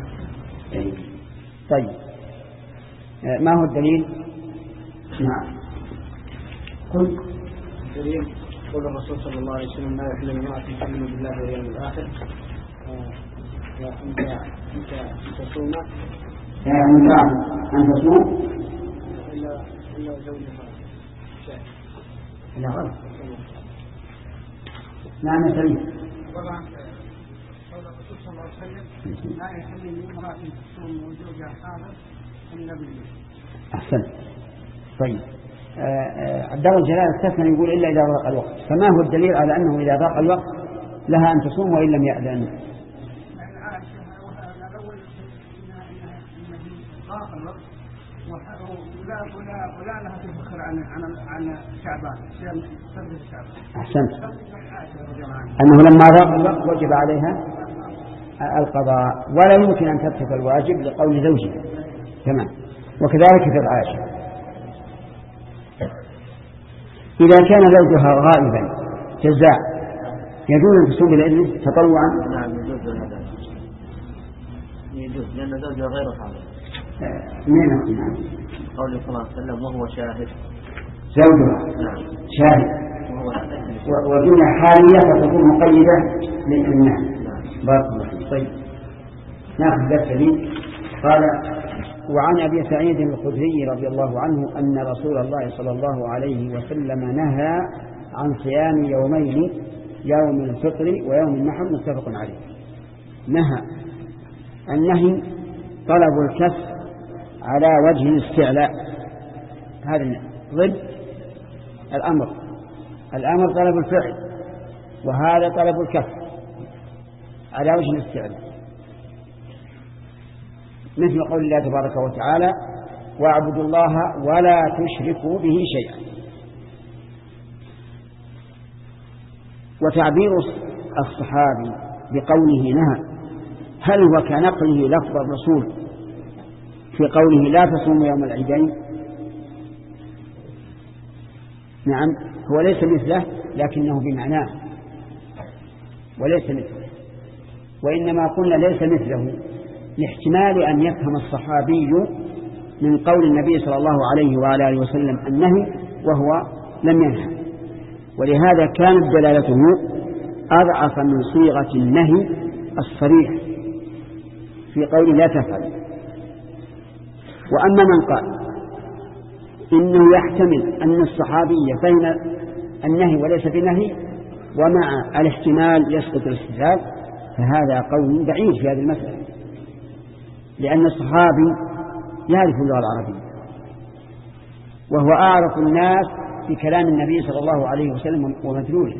طيب، ما هو الدليل؟ نعم، قل. الدليل قول الرسول صلى الله عليه وسلم لا يحل لامرأة تؤمن بالله واليوم الآخر أنت تصوم أن تصوم إلا زوجها شاهد. لا غلط. نعم يا سليم. طبعا قول الرسول صلى الله عليه وسلم لا يحل لامرأة تصوم وزوجها حاضر إلا بالله. أحسن. طيب، عبد الله جلال استثنى يقول إلا إذا ضاق الوقت، فما هو الدليل على أنه إذا ضاق الوقت لها أن تصوم وإن لم يأذن؟ ضاق الوقت ولا لها تفخر عن شعبان. أحسنت. أنه لما ضاق الوقت وجب عليها القضاء، ولا يمكن أن تترك الواجب لقول زوجها تمام. وكذلك في العاشر إذا كان زوجها غائبا جزاء يجوز أن تصوم بالإذن تطوعا. نعم يجوز لأن زوجها غير حاضر. نعم. قوله صلى الله عليه وسلم وهو شاهد. زوجها نعم شاهد وهو وجملة حالية فتكون مقيدة للنهي. بارك الله فيك. طيب، ناخذ درس جديد. قال: وعن أبي سعيد الخدري رضي الله عنه أن رسول الله صلى الله عليه وسلم نهى عن صيام يومين، يوم الفطر ويوم النحر متفق عليه. نهى، النهي طلب الكف على وجه الاستعلاء، هذا ضد الأمر طلب الفعل، وهذا طلب الكف على وجه الاستعلاء، مثل قول الله تبارك وتعالى: واعبدوا الله ولا تشركوا به شيئا. وتعبير الصحابي بقوله نهى هل هو كنقله لفظ الرسول في قوله لا تصوموا يوم العيدين؟ نعم، هو ليس مثله لكنه بمعناه وليس مثله. وإنما قلنا ليس مثله لاحتمال أن يفهم الصحابي من قول النبي صلى الله عليه وعلى آله وسلم النهي وهو لم ينهى، ولهذا كانت دلالته أضعف من صيغة النهي الصريح في قول لا تفعل. وأما من قال إنه يحتمل أن الصحابي فهم النهي وليس بنهي ومع الاحتمال يسقط الاستدلال، فهذا قول بعيد في هذه المسألة، لأن الصحابي يعرف اللغة العربية وهو أعرف الناس بكلام النبي صلى الله عليه وسلم ومدلوله.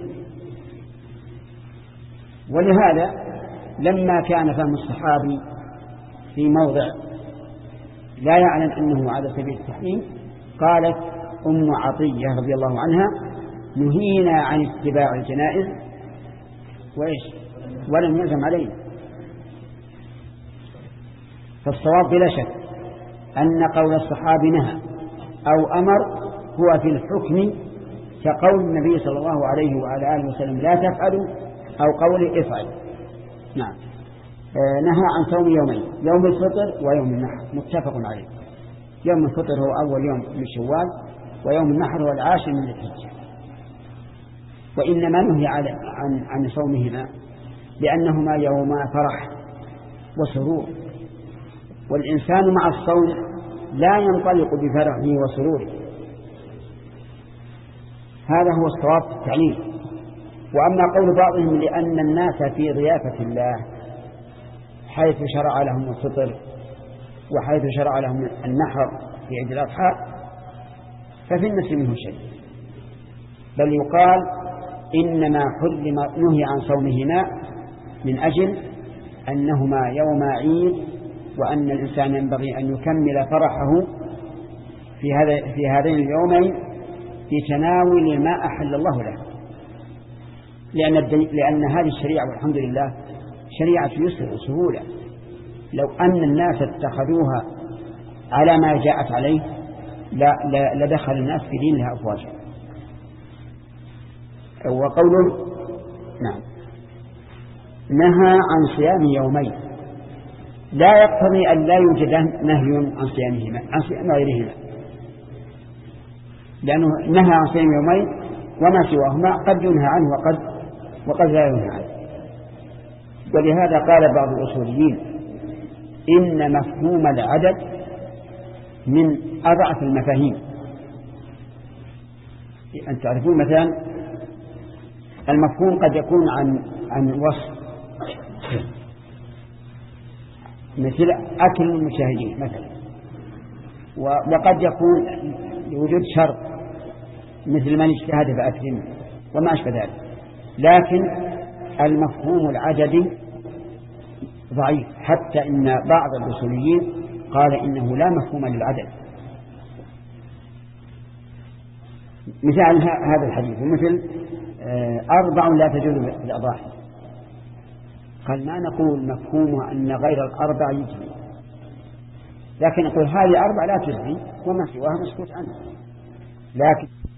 ولهذا لما كان فهم الصحابي في موضع لا يعلم أنه على سبيل التحريم قالت أم عطية رضي الله عنها نهينا عن اتباع الجنائز وإيش ولم يلزم علينا. فالصواب بلا شك أن قول الصحابي نهى أو أمر هو في الحكم كقول النبي صلى الله عليه وعلى آله وسلم لا تفعلوا أو قول افعل. نعم. نهى عن صوم يومين، يوم الفطر ويوم النحر، متفق عليه. يوم الفطر هو أول يوم من شوال، ويوم النحر هو العاشر من الحجة. وإنما نهي عن صومهما لأنهما يوما فرح وسرور، والإنسان مع الصوم لا ينطلق بفرحه وسروره. هذا هو الصواب في التعليم. وأما قول بعضهم لأن الناس في ضيافة الله حيث شرع لهم الفطر وحيث شرع لهم النحر في عيد الأضحى ففي النفس منه شيء، بل يقال إنما حرم نهي عن صومهما من أجل أنهما يوم عيد، وأن الإنسان ينبغي أن يكمل فرحه في هذين اليومين بتناول ما أحل الله له، لأن هذه الشريعة والحمد لله شريعة يسر وسهولة. لو أن الناس اتخذوها على ما جاءت عليه لدخل الناس في دينها أفواجا. وقوله نعم نهى عن صيام يومين لا يقتضي أن لا يوجد نهي عن صيامهما عن صيام غيرهما، لأنه نهى عن صيام يومين وما سواهما قد ينهى عنه وقد لا ينهى عنه. ولهذا قال بعض الأصوليين إن مفهوم العدد من أضعف المفاهيم. أن تعرفون مثلا المفهوم قد يكون عن وصف، مثل أكل المشاهدين مثلا، وقد يكون لوجود شرط مثل من اجتهد فأكرمه وما أشبه ذلك. لكن المفهوم العددي ضعيف، حتى إن بعض الأصوليين قال إنه لا مفهوم للعدد. مثال هذا الحديث مثل 4 لا تجوز في الأضاحي، قال ما نقول مفهومها أن غير 4 يجري، لكن نقول هذه 4 لا تجري وما سواها مسكوت عنها. لكن